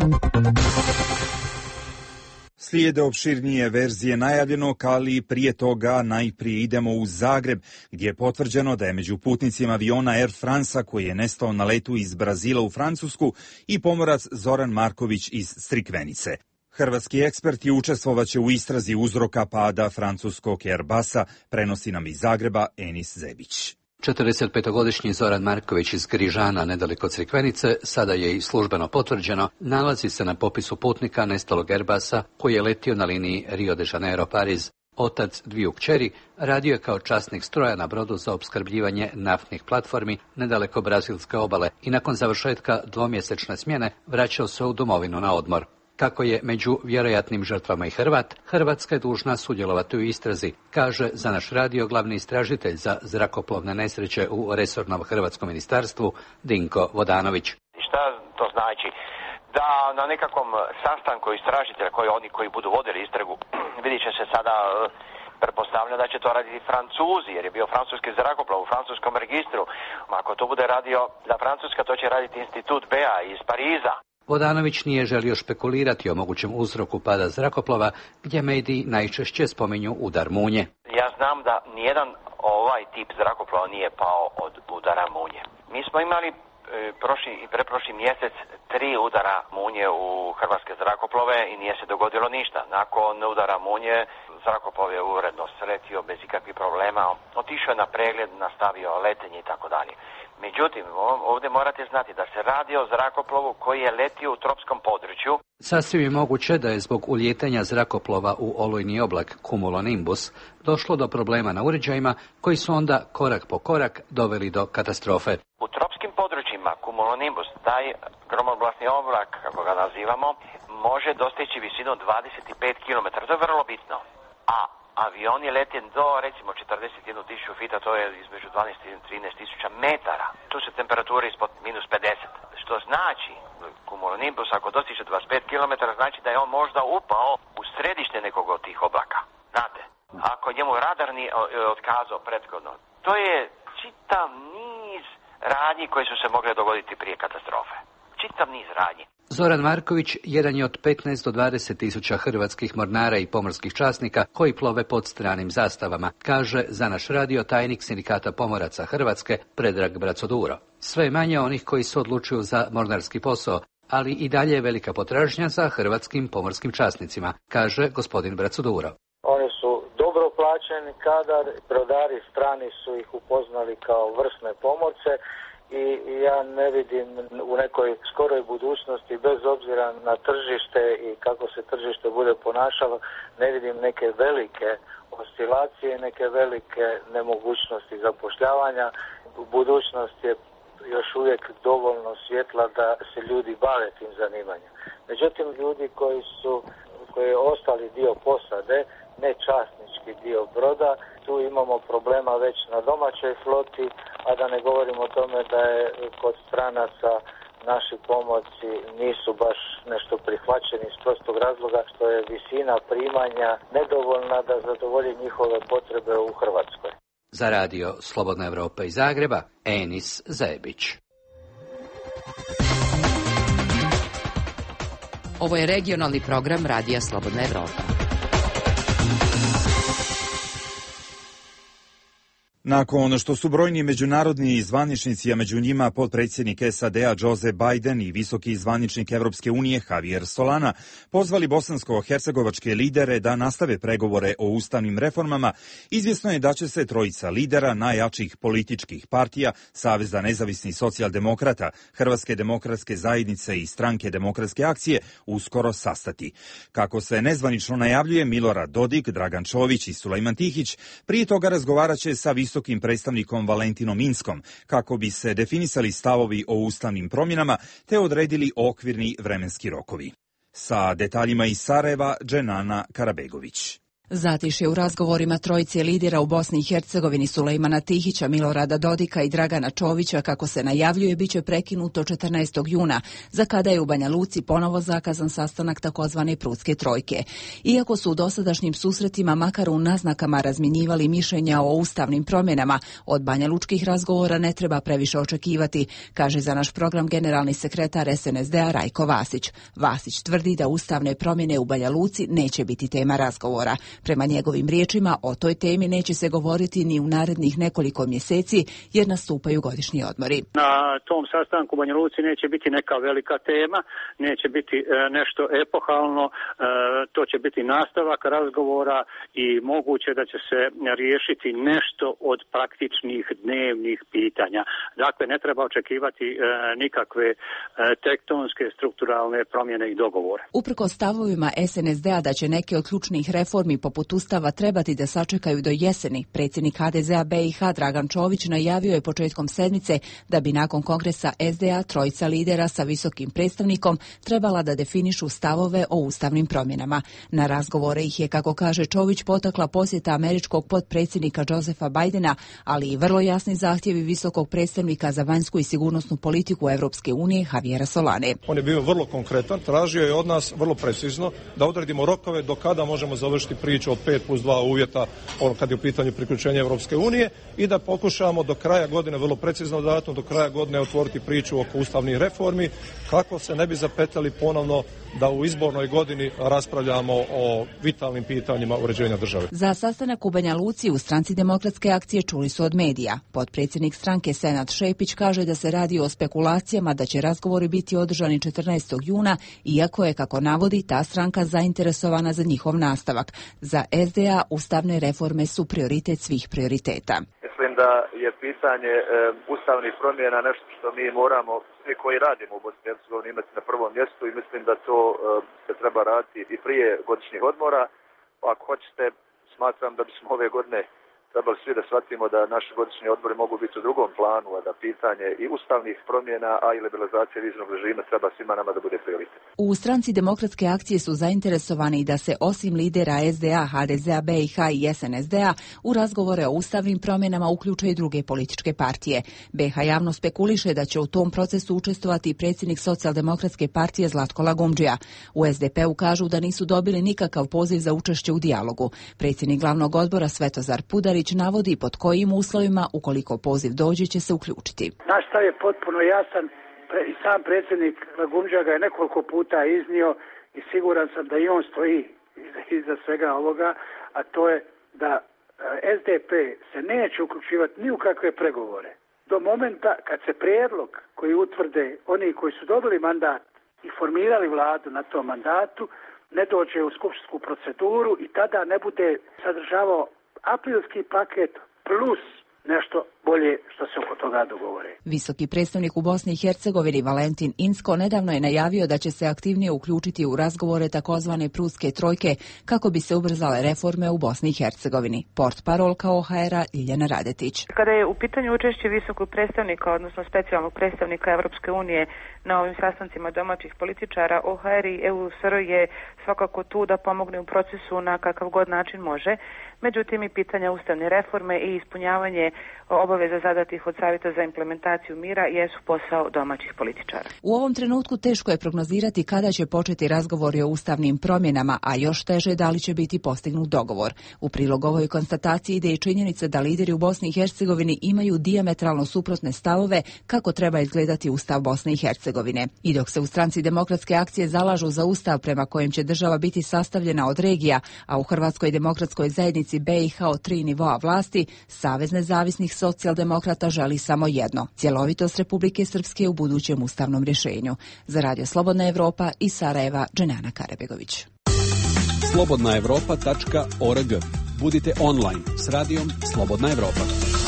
Slijede opširnije verzije najavljenog, ali prije toga najprije idemo u Zagreb, gdje je potvrđeno da je među putnicima aviona Air France-a koji je nestao na letu iz Brazila u Francusku i pomorac Zoran Marković iz Crikvenice. Hrvatski eksperti učestvovaće u istrazi uzroka pada francuskog Airbusa, prenosi nam iz Zagreba Enis Zebić. četrdesetpetogodišnji Zoran Marković iz Grižana, nedaleko Crikvenice, sada je i službeno potvrđeno, nalazi se na popisu putnika nestalog Airbusa koji je letio na liniji Rio de Janeiro-Pariz. Otac dviju kćeri radio je kao časnik stroja na brodu za opskrbljivanje naftnih platformi nedaleko brazilske obale i nakon završetka dvomjesečne smjene vraćao se u domovinu na odmor. Kako je među vjerojatnim žrtvama i Hrvat, Hrvatska je dužna sudjelovati u istrazi, kaže za naš radio glavni istražitelj za zrakoplovne nesreće u resornom hrvatskom ministarstvu Dinko Vodanović. Šta to znači? Da na nekakvom sastanku istražitelja, koji oni koji budu vodili istragu, vidit će se sada, pretpostavlja da će to raditi Francuzi, jer je bio francuski zrakoplov u francuskom registru. Ako to bude radio da Francuska, to će raditi institut B A iz Pariza. Vodanović nije želio špekulirati o mogućem uzroku pada zrakoplova, gdje mediji najčešće spominju udar munje. Ja znam da nijedan ovaj tip zrakoplova nije pao od udara munje. Mi smo imali e, prošli i preprošli mjesec tri udara munje u hrvatske zrakoplove i nije se dogodilo ništa. Nakon udara munje zrakoplov je uredno sletio bez ikakvih problema, otišao je na pregled, nastavio letenje i tako dalje. Međutim, ovdje morate znati da se radi o zrakoplovu koji je letio u tropskom području. Sasvim je moguće da je zbog ulijetanja zrakoplova u olujni oblak cumulonimbus došlo do problema na uređajima koji su onda korak po korak doveli do katastrofe. U tropskim područjima cumulonimbus, taj gromoblasni oblak, kako ga nazivamo, može dostići visinu dvadeset pet kilometara. To je vrlo bitno. A avion je letin do, recimo, četrdeset jednu tisuću fita, to je između dvanaest i trinaest tisuća metara. Tu su temperature ispod minus pedeset. Što znači, cumulonimbus, ako dostiže dvadeset pet kilometara, znači da je on možda upao u središte nekog od tih oblaka. Znate, ako njemu radar nije otkazao prethodno. To je čitav niz radnji koji su se mogle dogoditi prije katastrofe. Čitav niz radnji. Zoran Marković jedan je od petnaest do dvadeset tisuća hrvatskih mornara i pomorskih časnika koji plove pod stranim zastavama, kaže za naš radio tajnik Sindikata pomoraca Hrvatske Predrag Bracoduro. Sve je manje onih koji se odlučuju za mornarski posao, ali i dalje je velika potražnja za hrvatskim pomorskim časnicima, kaže gospodin Bracoduro. Oni su dobro plaćeni kadar, brodari strani su ih upoznali kao vrsne pomorce i ja ne vidim u nekoj skoroj budućnosti, bez obzira na tržište i kako se tržište bude ponašalo, ne vidim neke velike oscilacije, neke velike nemogućnosti zapošljavanja. Budućnost je još uvijek dovoljno svjetla da se ljudi bave tim zanimanjem. Međutim, ljudi koji su koji je ostali dio posade, ne časnički dio broda, tu imamo problema već na domaćoj floti, a da ne govorimo o tome da je kod stranaca naši pomorci nisu baš nešto prihvaćeni iz prostog razloga što je visina primanja nedovoljna da zadovolji njihove potrebe u Hrvatskoj. Za radio Slobodna Evropa iz Zagreba, Enis Zebić. Ovo je regionalni program Radija Slobodna Evropa. Nakon što su brojni međunarodni zvaničnici, a među njima potpredsjednik S A D-a Joe Biden i visoki zvaničnik Evropske unije Javier Solana pozvali bosansko-hercegovačke lidere da nastave pregovore o ustavnim reformama, izvjesno je da će se trojica lidera najjačih političkih partija, Saveza nezavisnih socijaldemokrata, Hrvatske demokratske zajednice i Stranke demokratske akcije uskoro sastati. Kako se nezvanično najavljuje, Milorad Dodik, Dragan Čović i Sulejman Tihić prije toga razgovarat će sa visokim visokim predstavnikom Valentinom Inskom, kako bi se definisali stavovi o ustavnim promjenama te odredili okvirni vremenski rokovi. Sa detaljima iz Sarajeva, Dženana Karabegović. Zatišje u razgovorima trojice lidera u Bosni i Hercegovini Sulejmana Tihića, Milorada Dodika i Dragana Čovića, kako se najavljuje, bit će prekinuto četrnaestog juna, za kada je u Banja Luci ponovo zakazan sastanak takozvane Prudske trojke. Iako su u dosadašnjim susretima makar u naznakama razmjenjivali mišljenja o ustavnim promjenama, od Banja Lučkih razgovora ne treba previše očekivati, kaže za naš program generalni sekretar S N S D-a Rajko Vasić. Vasić tvrdi da ustavne promjene u Banja Luci neće biti tema razgovora. Prema njegovim riječima, o toj temi neće se govoriti ni u narednih nekoliko mjeseci, jer nastupaju godišnji odmori. Na tom sastanku u Banja Luci neće biti neka velika tema, neće biti e, nešto epohalno, e, to će biti nastavak razgovora i moguće da će se riješiti nešto od praktičnih dnevnih pitanja. Dakle, ne treba očekivati e, nikakve e, tektonske strukturalne promjene i dogovore. Uprkos stavovima S N S D-a da će neke od ključnih reformi poput Ustava trebati da sačekaju do jeseni, predsjednik H D Z-a B i H Dragan Čović najavio je početkom sedmice da bi nakon kongresa S D A trojica lidera sa visokim predstavnikom trebala da definišu stavove o ustavnim promjenama. Na razgovore ih je, kako kaže Čović, potakla posjeta američkog potpredsjednika Josepha Bidena, ali i vrlo jasni zahtjevi visokog predstavnika za vanjsku i sigurnosnu politiku Evropske unije Javiera Solane. On je bio vrlo konkretan, tražio je od nas vrlo precizno da odredimo rokove do kada možemo završiti priču od pet plus dva uvjeta kad je u pitanju priključenja Europske unije i da pokušamo do kraja godine, vrlo precizno datum, do kraja godine otvoriti priču oko ustavnih reformi, kako se ne bi zapetali ponovno da u izbornoj godini raspravljamo o vitalnim pitanjima uređenja države. Za sastanak u Banja Luci u Stranci demokratske akcije čuli su od medija. Potpredsjednik stranke Senad Šepić kaže da se radi o spekulacijama da će razgovori biti održani četrnaestog juna, iako je, kako navodi, ta stranka zainteresovana za njihov nastavak. Za S D A ustavne reforme su prioritet svih prioriteta. Mislim da je pitanje e, ustavnih promjena nešto što mi moramo, svi koji radimo u Bosni i Hercegovini, imati na prvom mjestu i mislim da to e, se treba raditi i prije godišnjih odmora. Ako hoćete, smatram da bismo ove godine trebali svi da shvatimo da naši godišnji odbori mogu biti u drugom planu, a da pitanje i ustavnih promjena, a i liberalizacije viznog režima treba svima nama da bude prioritet. U Stranci demokratske akcije su zainteresovani da se osim lidera S D A, H D Z-a, B i H i S N S D-a u razgovore o ustavnim promjenama uključe i druge političke partije. B H javno spekuliše da će u tom procesu učestvovati i predsjednik Socijaldemokratske partije Zlatko Lagumdžija. U S D P-u kažu da nisu dobili nikakav poziv za učešće u dijalogu. Predsjednik glavnog odbora Svetozar Pudarić navodi pod kojim uslovima, ukoliko poziv dođe, će se uključiti. Naš stav je potpuno jasan pre, i sam predsjednik Lagundža ga je nekoliko puta iznio i siguran sam da i on stoji iza, iza svega ovoga, a to je da es de pe se neće uključivati ni u kakve pregovore do momenta kad se prijedlog koji utvrde oni koji su dobili mandat i formirali vladu na tom mandatu ne dođe u skupštinsku proceduru i tada ne bude sadržavao aprilski paket plus nešto bolje što se oko toga dogovore. Visoki predstavnik u Bosni i Hercegovini Valentin Inzko nedavno je najavio da će se aktivnije uključiti u razgovore takozvane pruske trojke kako bi se ubrzale reforme u Bosni i Hercegovini. Portparolka o ha era Ljiljana Radetić. Kada je u pitanju učešće visokog predstavnika, odnosno specijalnog predstavnika Evropske unije na ovim sastancima domaćih političara, o ha er i e u es er je svakako tu da pomogne u procesu na kakav god način može. Međutim, i pitanja ustavne reforme i ispunjavanje obaveza zadatih od Savjeta za implementaciju mira jesu posao domaćih političara. U ovom trenutku teško je prognozirati kada će početi razgovori o ustavnim promjenama, a još teže da li će biti postignut dogovor. U prilog ovoj konstataciji ide i činjenica da lideri u Bosni i Hercegovini imaju dijametralno suprotne stavove kako treba izgledati ustav Bosne i Hercegovine. I dok se u stranci Demokratske akcije zalažu za ustav prema kojem će država biti sastavljena od regija, a u Hrvatskoj demokratskoj zajednici be i ha od tri nivoa vlasti, Savez nezavisnih socijaldemokrata želi samo jedno, cjelovitost Republike Srpske u budućem ustavnom rješenju. Za Radio Slobodna Evropa iz Sarajeva, Dženana Karebegović. slobodna evropa tačka org. Budite online s radijom Slobodna Evropa.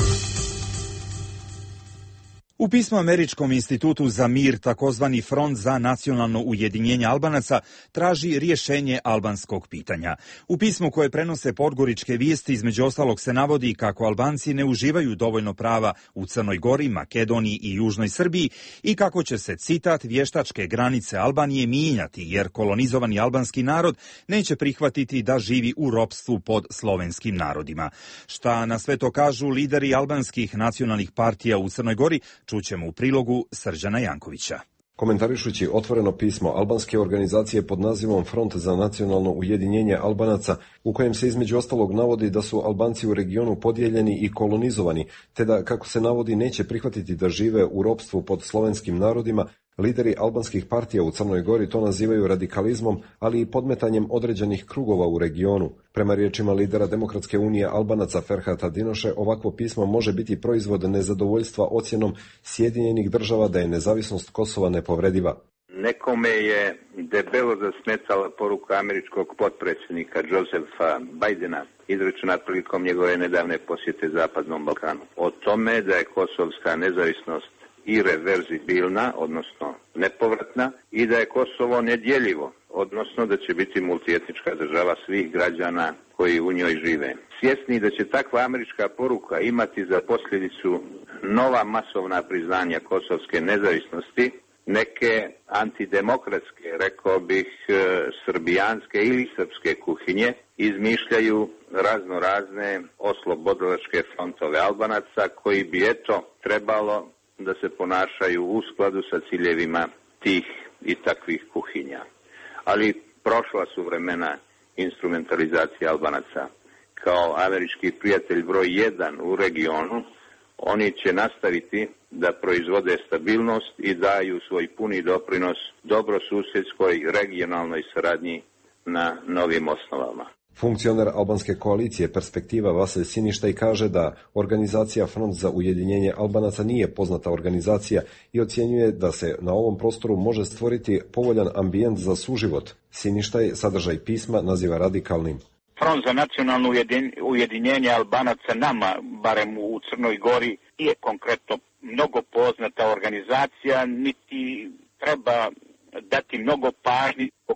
U pismu Američkom institutu za mir, takozvani Front za nacionalno ujedinjenje Albanaca traži rješenje albanskog pitanja. U pismu koje prenose podgoričke vijesti između ostalog se navodi kako Albanci ne uživaju dovoljno prava u Crnoj Gori, Makedoniji i Južnoj Srbiji i kako će se, citat, vještačke granice Albanije mijenjati jer kolonizovani albanski narod neće prihvatiti da živi u ropstvu pod slovenskim narodima. Šta na sve to kažu lideri albanskih nacionalnih partija u Crnoj Gori, čućemo u prilogu Srđana Jankovića. Komentarišući otvoreno pismo albanske organizacije pod nazivom Front za nacionalno ujedinjenje Albanaca, u kojem se između ostalog navodi da su Albanci u regionu podijeljeni i kolonizovani, te da, kako se navodi, neće prihvatiti da žive u ropstvu pod slovenskim narodima, lideri albanskih partija u Crnoj Gori to nazivaju radikalizmom, ali i podmetanjem određenih krugova u regionu. Prema riječima lidera Demokratske unije Albanaca Ferhata Dinoše, ovakvo pismo može biti proizvod nezadovoljstva ocjenom Sjedinjenih država da je nezavisnost Kosova nepovrediva. Nekome je debelo zasmetala poruka američkog potpredsjednika Josefa Bidena, izrečena prilikom njegove nedavne posjete Zapadnom Balkanu, o tome da je kosovska nezavisnost irreverzibilna, odnosno nepovratna, i da je Kosovo nedjeljivo, odnosno da će biti multietnička država svih građana koji u njoj žive. Svjesni da će takva američka poruka imati za posljedicu nova masovna priznanja kosovske nezavisnosti, neke antidemokratske, rekao bih, srbijanske ili srpske kuhinje izmišljaju razno razne oslobodilačke frontove Albanaca koji bi eto trebalo da se ponašaju u skladu sa ciljevima tih i takvih kuhinja. Ali prošla su vremena instrumentalizacije Albanaca. Kao američki prijatelj broj jedan u regionu, oni će nastaviti da proizvode stabilnost i daju svoj puni doprinos dobrosusjedskoj regionalnoj saradnji na novim osnovama. Funkcioner albanske koalicije Perspektiva Vaselj Siništaj kaže da organizacija Front za ujedinjenje Albanaca nije poznata organizacija i ocjenjuje da se na ovom prostoru može stvoriti povoljan ambijent za suživot. Siništaj sadržaj pisma naziva radikalnim. Front za nacionalno ujedinjenje Albanaca nama, barem u Crnoj Gori, nije konkretno mnogo poznata organizacija, niti treba dati mnogo pažnje zbog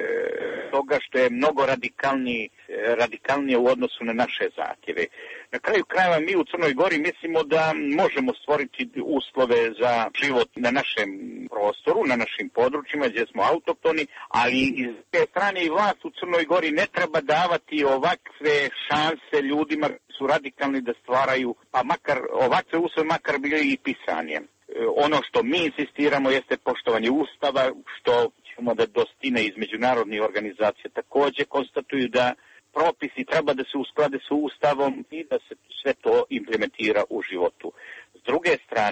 toga što je mnogo radikalniji, radikalnije u odnosu na naše zahtjeve. Na kraju krajeva mi u Crnoj Gori mislimo da možemo stvoriti uslove za život na našem prostoru, na našim područjima gdje smo autoktoni, ali iz te strane i vlast u Crnoj Gori ne treba davati ovakve šanse ljudima koji su radikalni da stvaraju, pa makar ovakve uslove, makar bili i pisanje. Ono što mi insistiramo jeste poštovanje Ustava, što ćemo da dostine iz međunarodnih organizacija također konstatuju da propisi treba da se usklade sa Ustavom i da se sve to implementira u životu. S druge strane,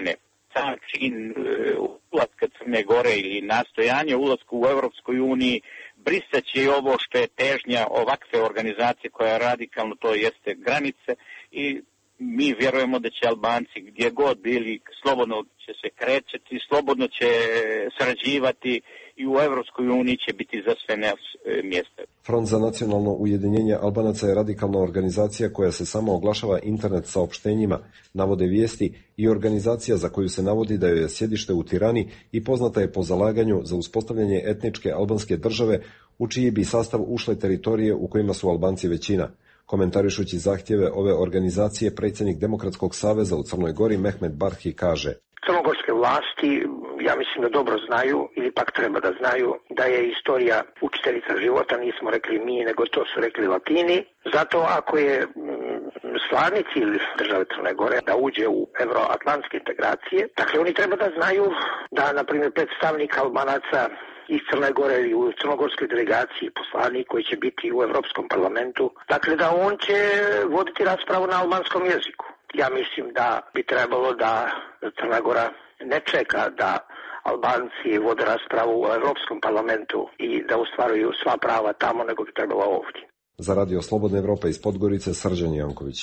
sam čin ulaska Crne Gore ili nastojanje ulaska u Evropskoj uniji brisaće i ovo što je težnja ovakve organizacije koja radikalno to jeste granice i mi vjerujemo da će Albanci gdje god bili slobodno će se krećati, slobodno će sarađivati i u Evropskoj uniji će biti za sve mjesta. Front za nacionalno ujedinjenje Albanaca je radikalna organizacija koja se samo oglašava internet saopštenjima, navode vijesti i organizacija za koju se navodi da joj je sjedište u Tirani i poznata je po zalaganju za uspostavljanje etničke albanske države u čiji bi sastav ušle teritorije u kojima su Albanci većina. Komentarišući zahtjeve ove organizacije, predsjednik Demokratskog saveza u Crnoj Gori Mehmet Barhi kaže: Crnogorske vlasti, ja mislim da dobro znaju, ili pak treba da znaju, da je istorija učiteljica života, nismo rekli mi, nego to su rekli Latini. Zato ako je stvarni cilj države Crne Gore da uđe u euroatlantske integracije, dakle oni treba da znaju da, na primjer, predstavnik Albanaca iz Crne Gore ili u crnogorskoj delegaciji, poslanik koji će biti u Evropskom parlamentu, dakle da on će voditi raspravu na albanskom jeziku. Ja mislim da bi trebalo da Crna Gora ne čeka da Albanci vode raspravu u Evropskom parlamentu i da ostvaruju sva prava tamo, nego bi trebalo ovdje. Za Radio Slobodna Evropa iz Podgorice, Srđan Janković.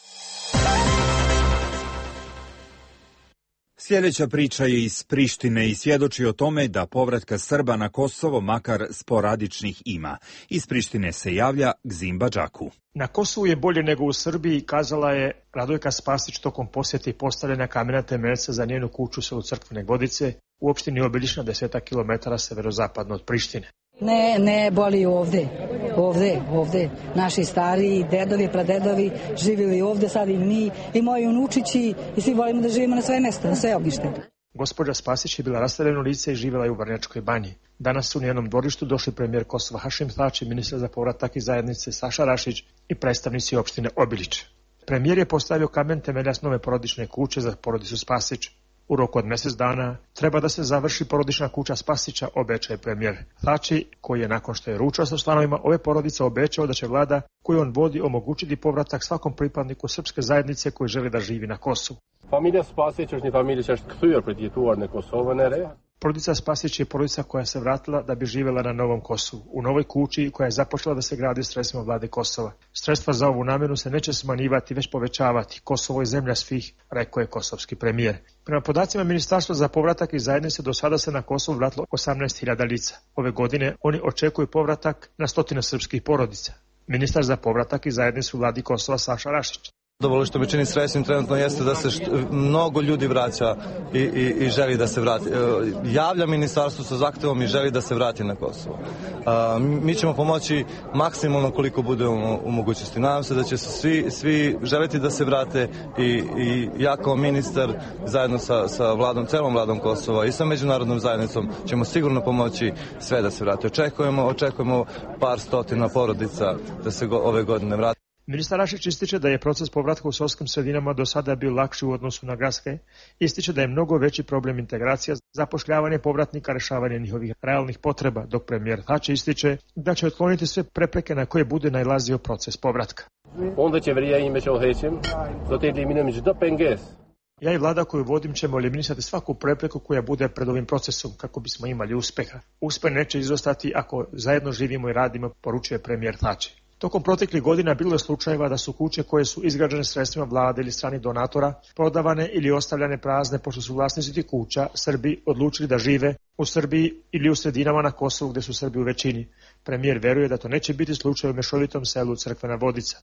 Sljedeća priča je iz Prištine i svjedoči o tome da povratka Srba na Kosovo makar sporadičnih ima. Iz Prištine se javlja Gzim Badžaku. Na Kosovu je bolje nego u Srbiji, kazala je Radojka Spasić tokom posjeti postavljanja kamena temeljca za njenu kuću selu Crkvene Vodice u opštini Obilić na desetak kilometara severozapadno od Prištine. Ne, ne boli ovdje, ovdje, ovdje. Naši stariji, dedovi, pradedovi živjeli ovdje, sad i mi, i moji unučići, i svi volimo da živimo na svoje mjesto, na sve ognjište. Gospođa Spasić je bila rastavljeno lice i živjela je u Vrnjačkoj banji. Danas su u njenom dvorištu došli premijer Kosova Hašim Tači, ministar za povratak i zajednice Saša Rašić i predstavnici opštine Obilić. Premijer je postavio kamen temeljac nove porodične kuće za porodicu Spasić. U roku od mjesec dana treba da se završi porodična kuća Spasića, obećaje premijer Tači, koji je nakon što je ručao sa članovima ove porodice obećao da će vlada koju on vodi omogućiti povratak svakom pripadniku srpske zajednice koji želi da živi na Kosovu. Familja Spasić është një familje që është kthyer për të jetuar në Kosovën e re. Porodica Spasić je porodica koja se vratila da bi živjela na novom Kosovu, u novoj kući koja je započela da se gradi sredstvima vlade Kosova. Sredstva za ovu namjenu se neće smanjivati, već povećavati. Kosovo je zemlja svih, rekao je kosovski premijer. Prema podacima Ministarstva za povratak i zajednice, do sada se na Kosovo vratilo osamnaest hiljada lica. Ove godine oni očekuju povratak na stotine srpskih porodica. Ministar za povratak i zajednicu u vladi Kosova Saša Rašić. Dovoljno što me čini srećnim trenutno jeste da se što, mnogo ljudi vraća i, i, i želi da se vrati. Javlja ministarstvo sa zahtevom i želi da se vrati na Kosovo. A, mi ćemo pomoći maksimalno koliko bude u, u mogućnosti. Nadam se da će se svi, svi želiti da se vrate i, i ja kao ministar zajedno sa, sa vladom, celom vladom Kosova i sa međunarodnom zajednicom ćemo sigurno pomoći sve da se vrate. Očekujemo, očekujemo par stotina porodica da se go, ove godine vrati. Ministar Rašić ističe da je proces povratka u seoskim sredinama do sada bio lakši u odnosu na gradske. Ističe da je mnogo veći problem integracija, zapošljavanje povratnika, rešavanje njihovih realnih potreba, dok premijer Tači ističe da će otkloniti sve prepreke na koje bude najlazio proces povratka. Onda će vrija ime që uheqim, do të eliminojmë çdo pengesë. Ja i vlada koju vodim ćemo eliminisati svaku prepreku koja bude pred ovim procesom kako bismo imali uspeha. Uspeh neće izostati ako zajedno živimo i radimo, poručuje premijer Tači. Tokom proteklih godina bilo je slučajeva da su kuće koje su izgrađene sredstvima vlade ili stranih donatora prodavane ili ostavljane prazne pošto su vlasnici tih kuća Srbi odlučili da žive u Srbiji ili u sredinama na Kosovu gdje su Srbi u većini. Premijer veruje da to neće biti slučaj u mešovitom selu Crkvena Vodica.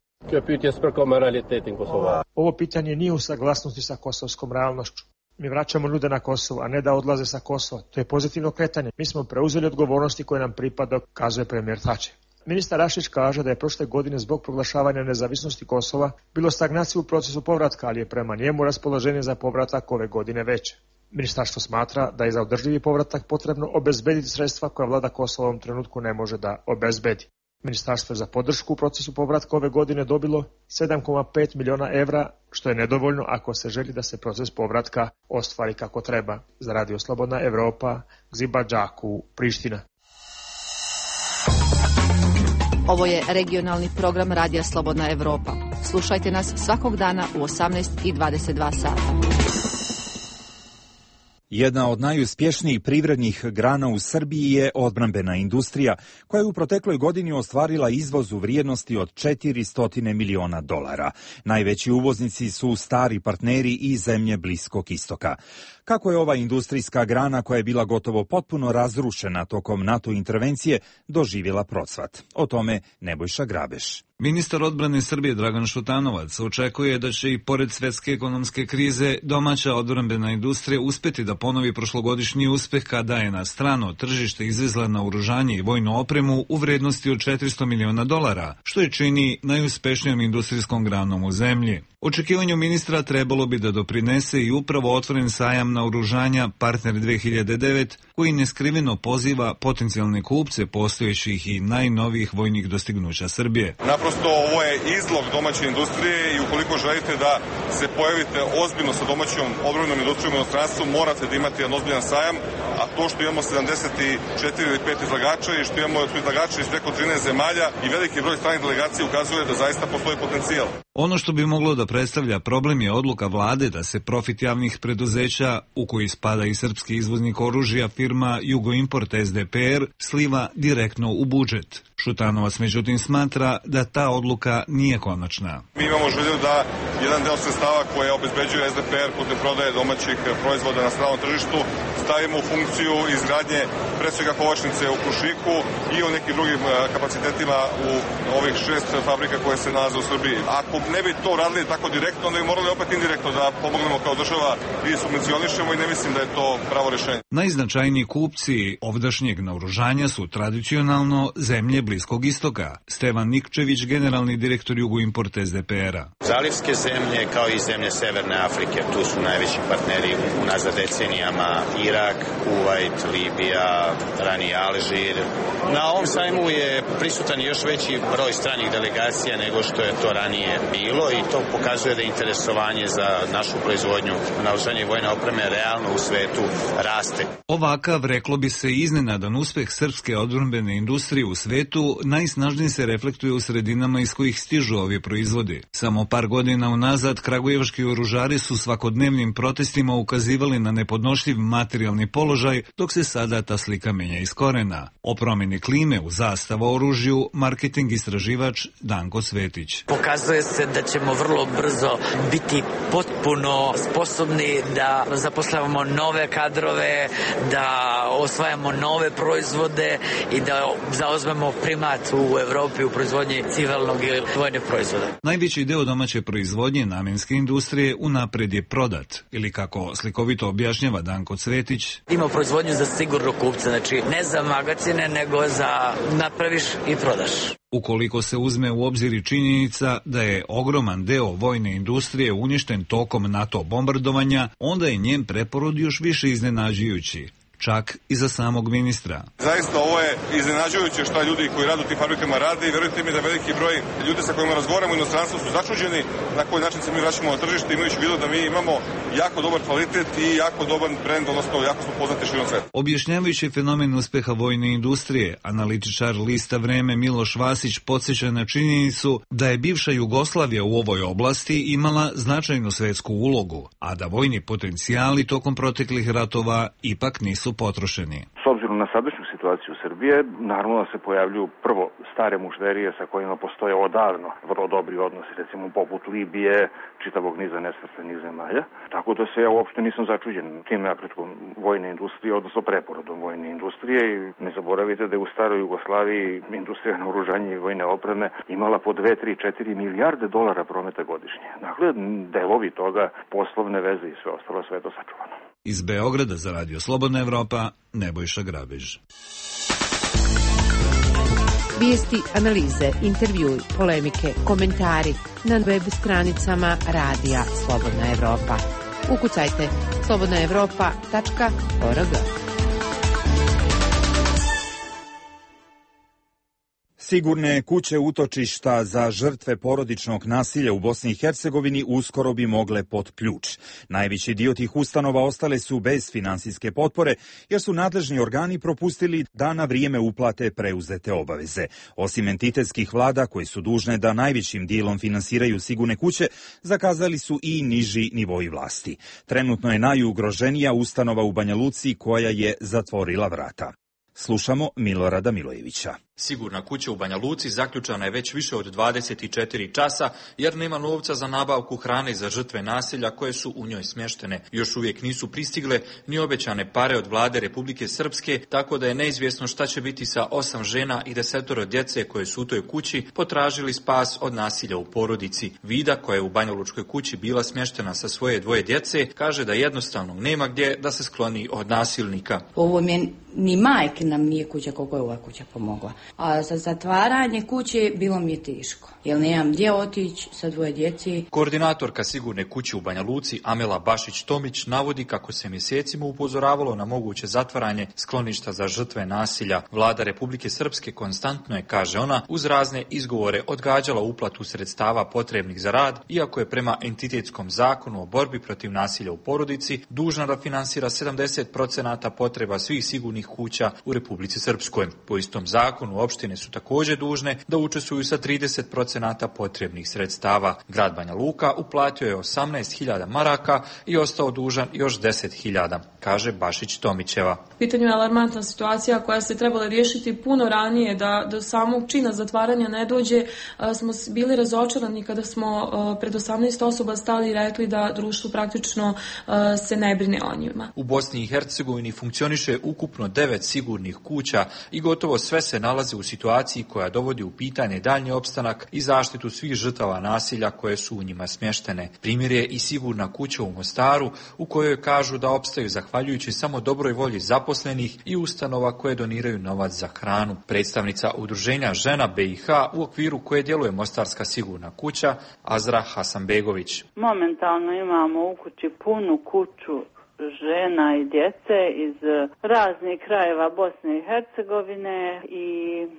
Ovo pitanje nije u saglasnosti sa kosovskom realnošću. Mi vraćamo ljude na Kosovo, a ne da odlaze sa Kosova. To je pozitivno kretanje. Mi smo preuzeli odgovornosti koje nam pripada, kazuje premijer Tači. Ministar Rašić kaže da je prošle godine zbog proglašavanja nezavisnosti Kosova bilo stagnacije u procesu povratka, ali je prema njemu raspoloženje za povratak ove godine veće. Ministarstvo smatra da je za održivi povratak potrebno obezbediti sredstva koja vlada Kosova u ovom trenutku ne može da obezbedi. Ministarstvo je za podršku u procesu povratka ove godine dobilo sedam zarez pet miliona evra, što je nedovoljno ako se želi da se proces povratka ostvari kako treba. Za Radio Slobodna Evropa, Gzim Badžaku, Priština. Ovo je regionalni program Radija Slobodna Evropa. Slušajte nas svakog dana u osamnaest i dvadeset dva sata. Jedna od najuspješnijih privrednih grana u Srbiji je odbrambena industrija, koja je u protekloj godini ostvarila izvoz u vrijednosti od četiristo miliona dolara. Najveći uvoznici su stari partneri i zemlje Bliskog istoka. Kako je ova industrijska grana, koja je bila gotovo potpuno razrušena tokom NATO intervencije, doživjela procvat? O tome Nebojša Grabeš. Ministar odbrane Srbije Dragan Šutanovac očekuje da će i pored svetske ekonomske krize domaća odbrambena industrija uspeti da ponovi prošlogodišnji uspeh kada je na strano tržište izvezla naoružanje i vojnu opremu u vrednosti od četiristo miliona dolara, što je čini najuspešnijom industrijskom granom u zemlji. Očekivanju ministra trebalo bi da doprinese i upravo otvoren sajam naoružanja Partner dve hiljade devet, koji neskriveno poziva potencijalne kupce postojećih i najnovijih vojnih dostignuća Srbije. Naprosto ovo je izlog domaće industrije i ukoliko želite da se pojavite ozbiljno sa domaćom odbrambenom industrijom u inostranstvu, morate da imate jedan ozbiljan sajam, a to što imamo sedamdeset četiri ili pet izlagača i što imamo izlagača iz preko trinaest zemalja i veliki broj stranih delegacija ukazuje da zaista postoji potencijal. Ono što bi moglo da predstavlja problem je odluka vlade da se profit javnih preduzeća, u koji spada i srpski izvoznik oružja firma Jugoimport S D P R, sliva direktno u budžet. Šutanovac međutim smatra da ta odluka nije konačna. Mi imamo želju da jedan deo sredstava koje obezbeđuje S D P R putem prodaje domaćih proizvoda na stranom tržištu stavimo u funkciju izgradnje pre svega kovačnice u Krušiku i o nekim drugim kapacitetima u ovih šest fabrika koje se nalaze u Srbiji. Ako ne bi to radili tako direktno, onda bi morali opet indirektno da pomognemo kao država i subvencionišemo i ne mislim da je to pravo rešenje. Najznačajniji kupci ovdašnjeg naoružanja su tradicionalno zemlje Bliskog istoka. Stevan Nikčević, generalni direktor Jugoimport S D P R-a. Zalivske zemlje kao i zemlje Severne Afrike, tu su najveći partneri unazad decenijama. Irak, Kuvajt, Libija, ranije Alžir. Na ovom sajmu je prisutan još veći broj stranih delegacija nego što je to ranije bilo i to pokazuje da interesovanje za našu proizvodnju naoružanja i vojne opreme realno u svetu raste. Ovakav, reklo bi se, iznenadan uspeh srpske odbrambene industrije u svetu najsnažnije se reflektuje u sredinama iz kojih stižu ovi proizvodi. Samo par godina unazad kragujevački oružari su svakodnevnim protestima ukazivali na nepodnošljiv materijalni položaj, dok se sada ta slika menja iz korena. O promjeni klime u Zastava oružju marketing istraživač Danko Svetić. Pokazuje se da ćemo vrlo brzo biti potpuno sposobni da zapošljavamo nove kadrove, da osvajamo nove proizvode i da zauzmemo primat u Evropi u proizvodnji civilnog i vojnih proizvoda. Najveći deo domaće proizvodnje namenske industrije unapred je prodat, ili kako slikovito objašnjava Danko Cvetić. Ima proizvodnju za sigurno kupce, znači ne za magacine, nego za napraviš i prodaš. Ukoliko se uzme u obzir i činjenica da je ogroman deo vojne industrije uništen tokom NATO bombardovanja, onda je njen preporod još više iznenađujući. Čak i za samog ministra. Zaista ovo je iznenađujuće šta ljudi koji rade u tim fabrikama rade i verujte mi da veliki broj ljudi sa kojima razgovaramo u inostranstvu su začuđeni na koji način se mi vraćamo na tržište, imajući vidu da mi imamo jako dobar kvalitet i jako dobar brend, odnosno jako smo poznati širom sveta. Objašnjavajući fenomen uspeha vojne industrije, analitičar lista Vreme Miloš Vasić podsjeća na činjenicu da je bivša Jugoslavija u ovoj oblasti imala značajnu svetsku ulogu, a da vojni potencijali tokom proteklih ratova ipak nisu potrošeni. S obzirom na sadašnju situaciju Srbije, naravno da se pojavljuju prvo stare mušterije sa kojima postoje odavno vrlo dobri odnosi, recimo poput Libije, čitavog niza nesvrstanih zemalja. Tako da se ja uopšte nisam začuđen tim napretkom vojne industrije, odnosno preporodom vojne industrije. I ne zaboravite da je u staroj Jugoslaviji industrija naoružanja i vojne opreme imala po dve, tri, četiri milijarde dolara prometa godišnje. Dakle, delovi toga, poslovne veze i sve ostalo, sve je to sačuvano. Iz Beograda za Radio Slobodna Evropa, Nebojša Grabež. Vijesti, analize, intervjui, polemike, komentari na web stranicama Radija Slobodna Evropa. Ukucajte slobodna evropa tačka org. Sigurne kuće utočišta za žrtve porodičnog nasilja u Bosni i Hercegovini uskoro bi mogle pod ključ. Najveći dio tih ustanova ostale su bez finansijske potpore jer su nadležni organi propustili da na vrijeme uplate preuzete obaveze. Osim entitetskih vlada koji su dužne da najvećim dijelom finansiraju sigurne kuće, zakazali su i niži nivoi vlasti. Trenutno je najugroženija ustanova u Banja Luci koja je zatvorila vrata. Slušamo Milorada Milojevića. Sigurna kuća u Banja Luci zaključana je već više od dvadeset četiri časa jer nema novca za nabavku hrane za žrtve nasilja koje su u njoj smještene. Još uvijek nisu pristigle ni obećane pare od vlade Republike Srpske, tako da je neizvjesno šta će biti sa osam žena i desetoro djece koje su u toj kući potražili spas od nasilja u porodici. Vida, koja je u banjalučkoj kući bila smještena sa svoje dvoje djece, kaže da jednostavno nema gdje da se skloni od nasilnika. Ovo mi ni majke nam nije kuća koliko je ova kuća pomogla. A za zatvaranje kuće bilo mi je teško, jer nemam gdje otići sa dvoje djece. Koordinatorka sigurne kuće u Banja Luci, Amela Bašić-Tomić, navodi kako se mjesecima upozoravalo na moguće zatvaranje skloništa za žrtve nasilja. Vlada Republike Srpske konstantno je, kaže ona, uz razne izgovore odgađala uplatu sredstava potrebnih za rad, iako je prema entitetskom zakonu o borbi protiv nasilja u porodici dužna da finansira sedamdeset posto potreba svih sigurnih kuća u Republici Srpskoj. Po istom zakonu opštine su također dužne da učestvuju sa trideset posto potrebnih sredstava. Grad Banja Luka uplatio je osamnaest hiljada maraka i ostao dužan još deset hiljada, kaže Bašić Tomićeva. U pitanju je alarmantna situacija koja se trebala riješiti puno ranije, da do samog čina zatvaranja ne dođe. Smo bili razočarani kada smo pred osamnaest osoba stali i rekli da društvo praktično se ne brine o njima. U Bosni i Hercegovini funkcioniše ukupno devet sigurnih kuća i gotovo sve se nalaze u situaciji koja dovodi u pitanje daljnji opstanak i zaštitu svih žrtava nasilja koje su u njima smještene. Primjer je i sigurna kuća u Mostaru, u kojoj kažu da opstaju zahvaljujući samo dobroj volji zaposlenih i ustanova koje doniraju novac za hranu. Predstavnica udruženja Žena B i H, u okviru koje djeluje Mostarska sigurna kuća, Azra Hasanbegović. Momentalno imamo u kući punu kuću žena i djece iz raznih krajeva Bosne i Hercegovine i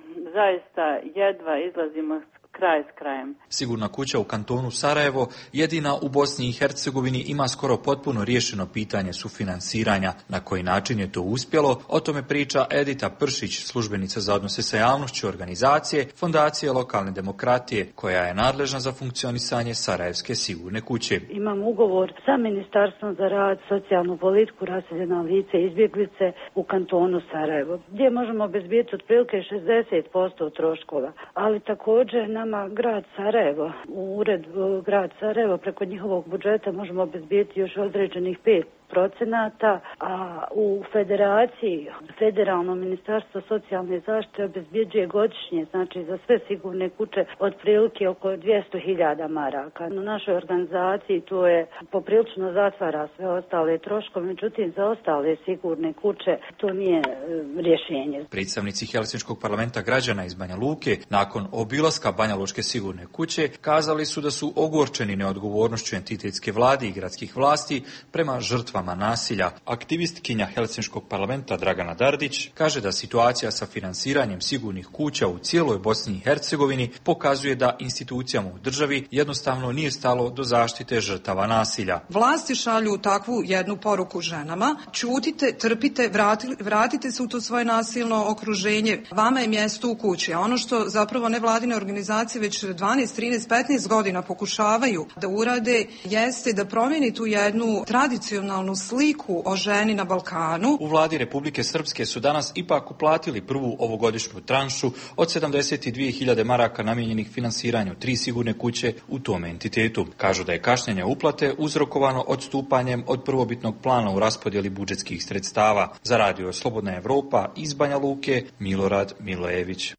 zaista jedva izlazimo kraj s krajem. Sigurna kuća u kantonu Sarajevo, jedina u Bosni i Hercegovini, ima skoro potpuno riješeno pitanje sufinansiranja. Na koji način je to uspjelo, o tome priča Edita Pršić, službenica za odnose sa javnošću organizacije Fondacije lokalne demokratije, koja je nadležna za funkcionisanje Sarajevske sigurne kuće. Imam ugovor sa Ministarstvom za rad, socijalnu politiku, raseljena lice, izbjeglice u kantonu Sarajevo, gdje možemo obezbijeti otprilike šezdeset posto troškova, ali također na grad Sarajevo, u ured grad Sarajevo preko njihovog budžeta možemo obezbijeti još određenih pet procenata, a u federaciji federalno ministarstvo socijalne zaštite obezbjeđuje godišnje, znači za sve sigurne kuće, otprilike oko dvjesto hiljada maraka. Na našoj organizaciji to je poprilično zatvara sve ostale troškove, međutim za ostale sigurne kuće to nije e, rješenje. Predstavnici Helsinškog parlamenta građana iz Banja Luke nakon obilaska Banjalučke sigurne kuće kazali su da su ogorčeni neodgovornošću entitetske vlade i gradskih vlasti prema žrtvama nasilja. Aktivistkinja Helsinškog parlamenta Dragana Dardić kaže da situacija sa finansiranjem sigurnih kuća u cijeloj Bosni i Hercegovini pokazuje da institucijama u državi jednostavno nije stalo do zaštite žrtava nasilja. Vlasti šalju takvu jednu poruku ženama: ćutite, trpite, vrati, vratite se u to svoje nasilno okruženje, vama je mjesto u kući. A ono što zapravo nevladine organizacije već dvanaest, trinaest, petnaest godina pokušavaju da urade jeste da promijeni tu jednu tradicionalnu sliku o ženi na Balkanu. U vladi Republike Srpske su danas ipak uplatili prvu ovogodišnju tranšu od sedamdeset dvije hiljade maraka namijenjenih finansiranju tri sigurne kuće u tom entitetu. Kažu da je kašnjenje uplate uzrokovano odstupanjem od prvobitnog plana u raspodjeli budžetskih sredstava. Za radio Slobodna Evropa iz Banja Luke, Milorad Milojević.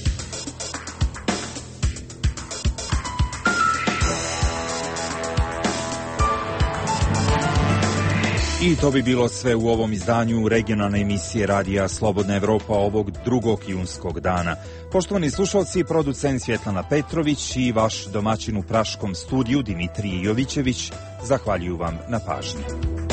I to bi bilo sve u ovom izdanju regionalne emisije radija Slobodna Evropa ovog drugog junskog dana. Poštovani slušalci, producent Svjetlana Petrović i vaš domaćin u praškom studiju Dimitrije Jovićević zahvaljuju vam na pažnji.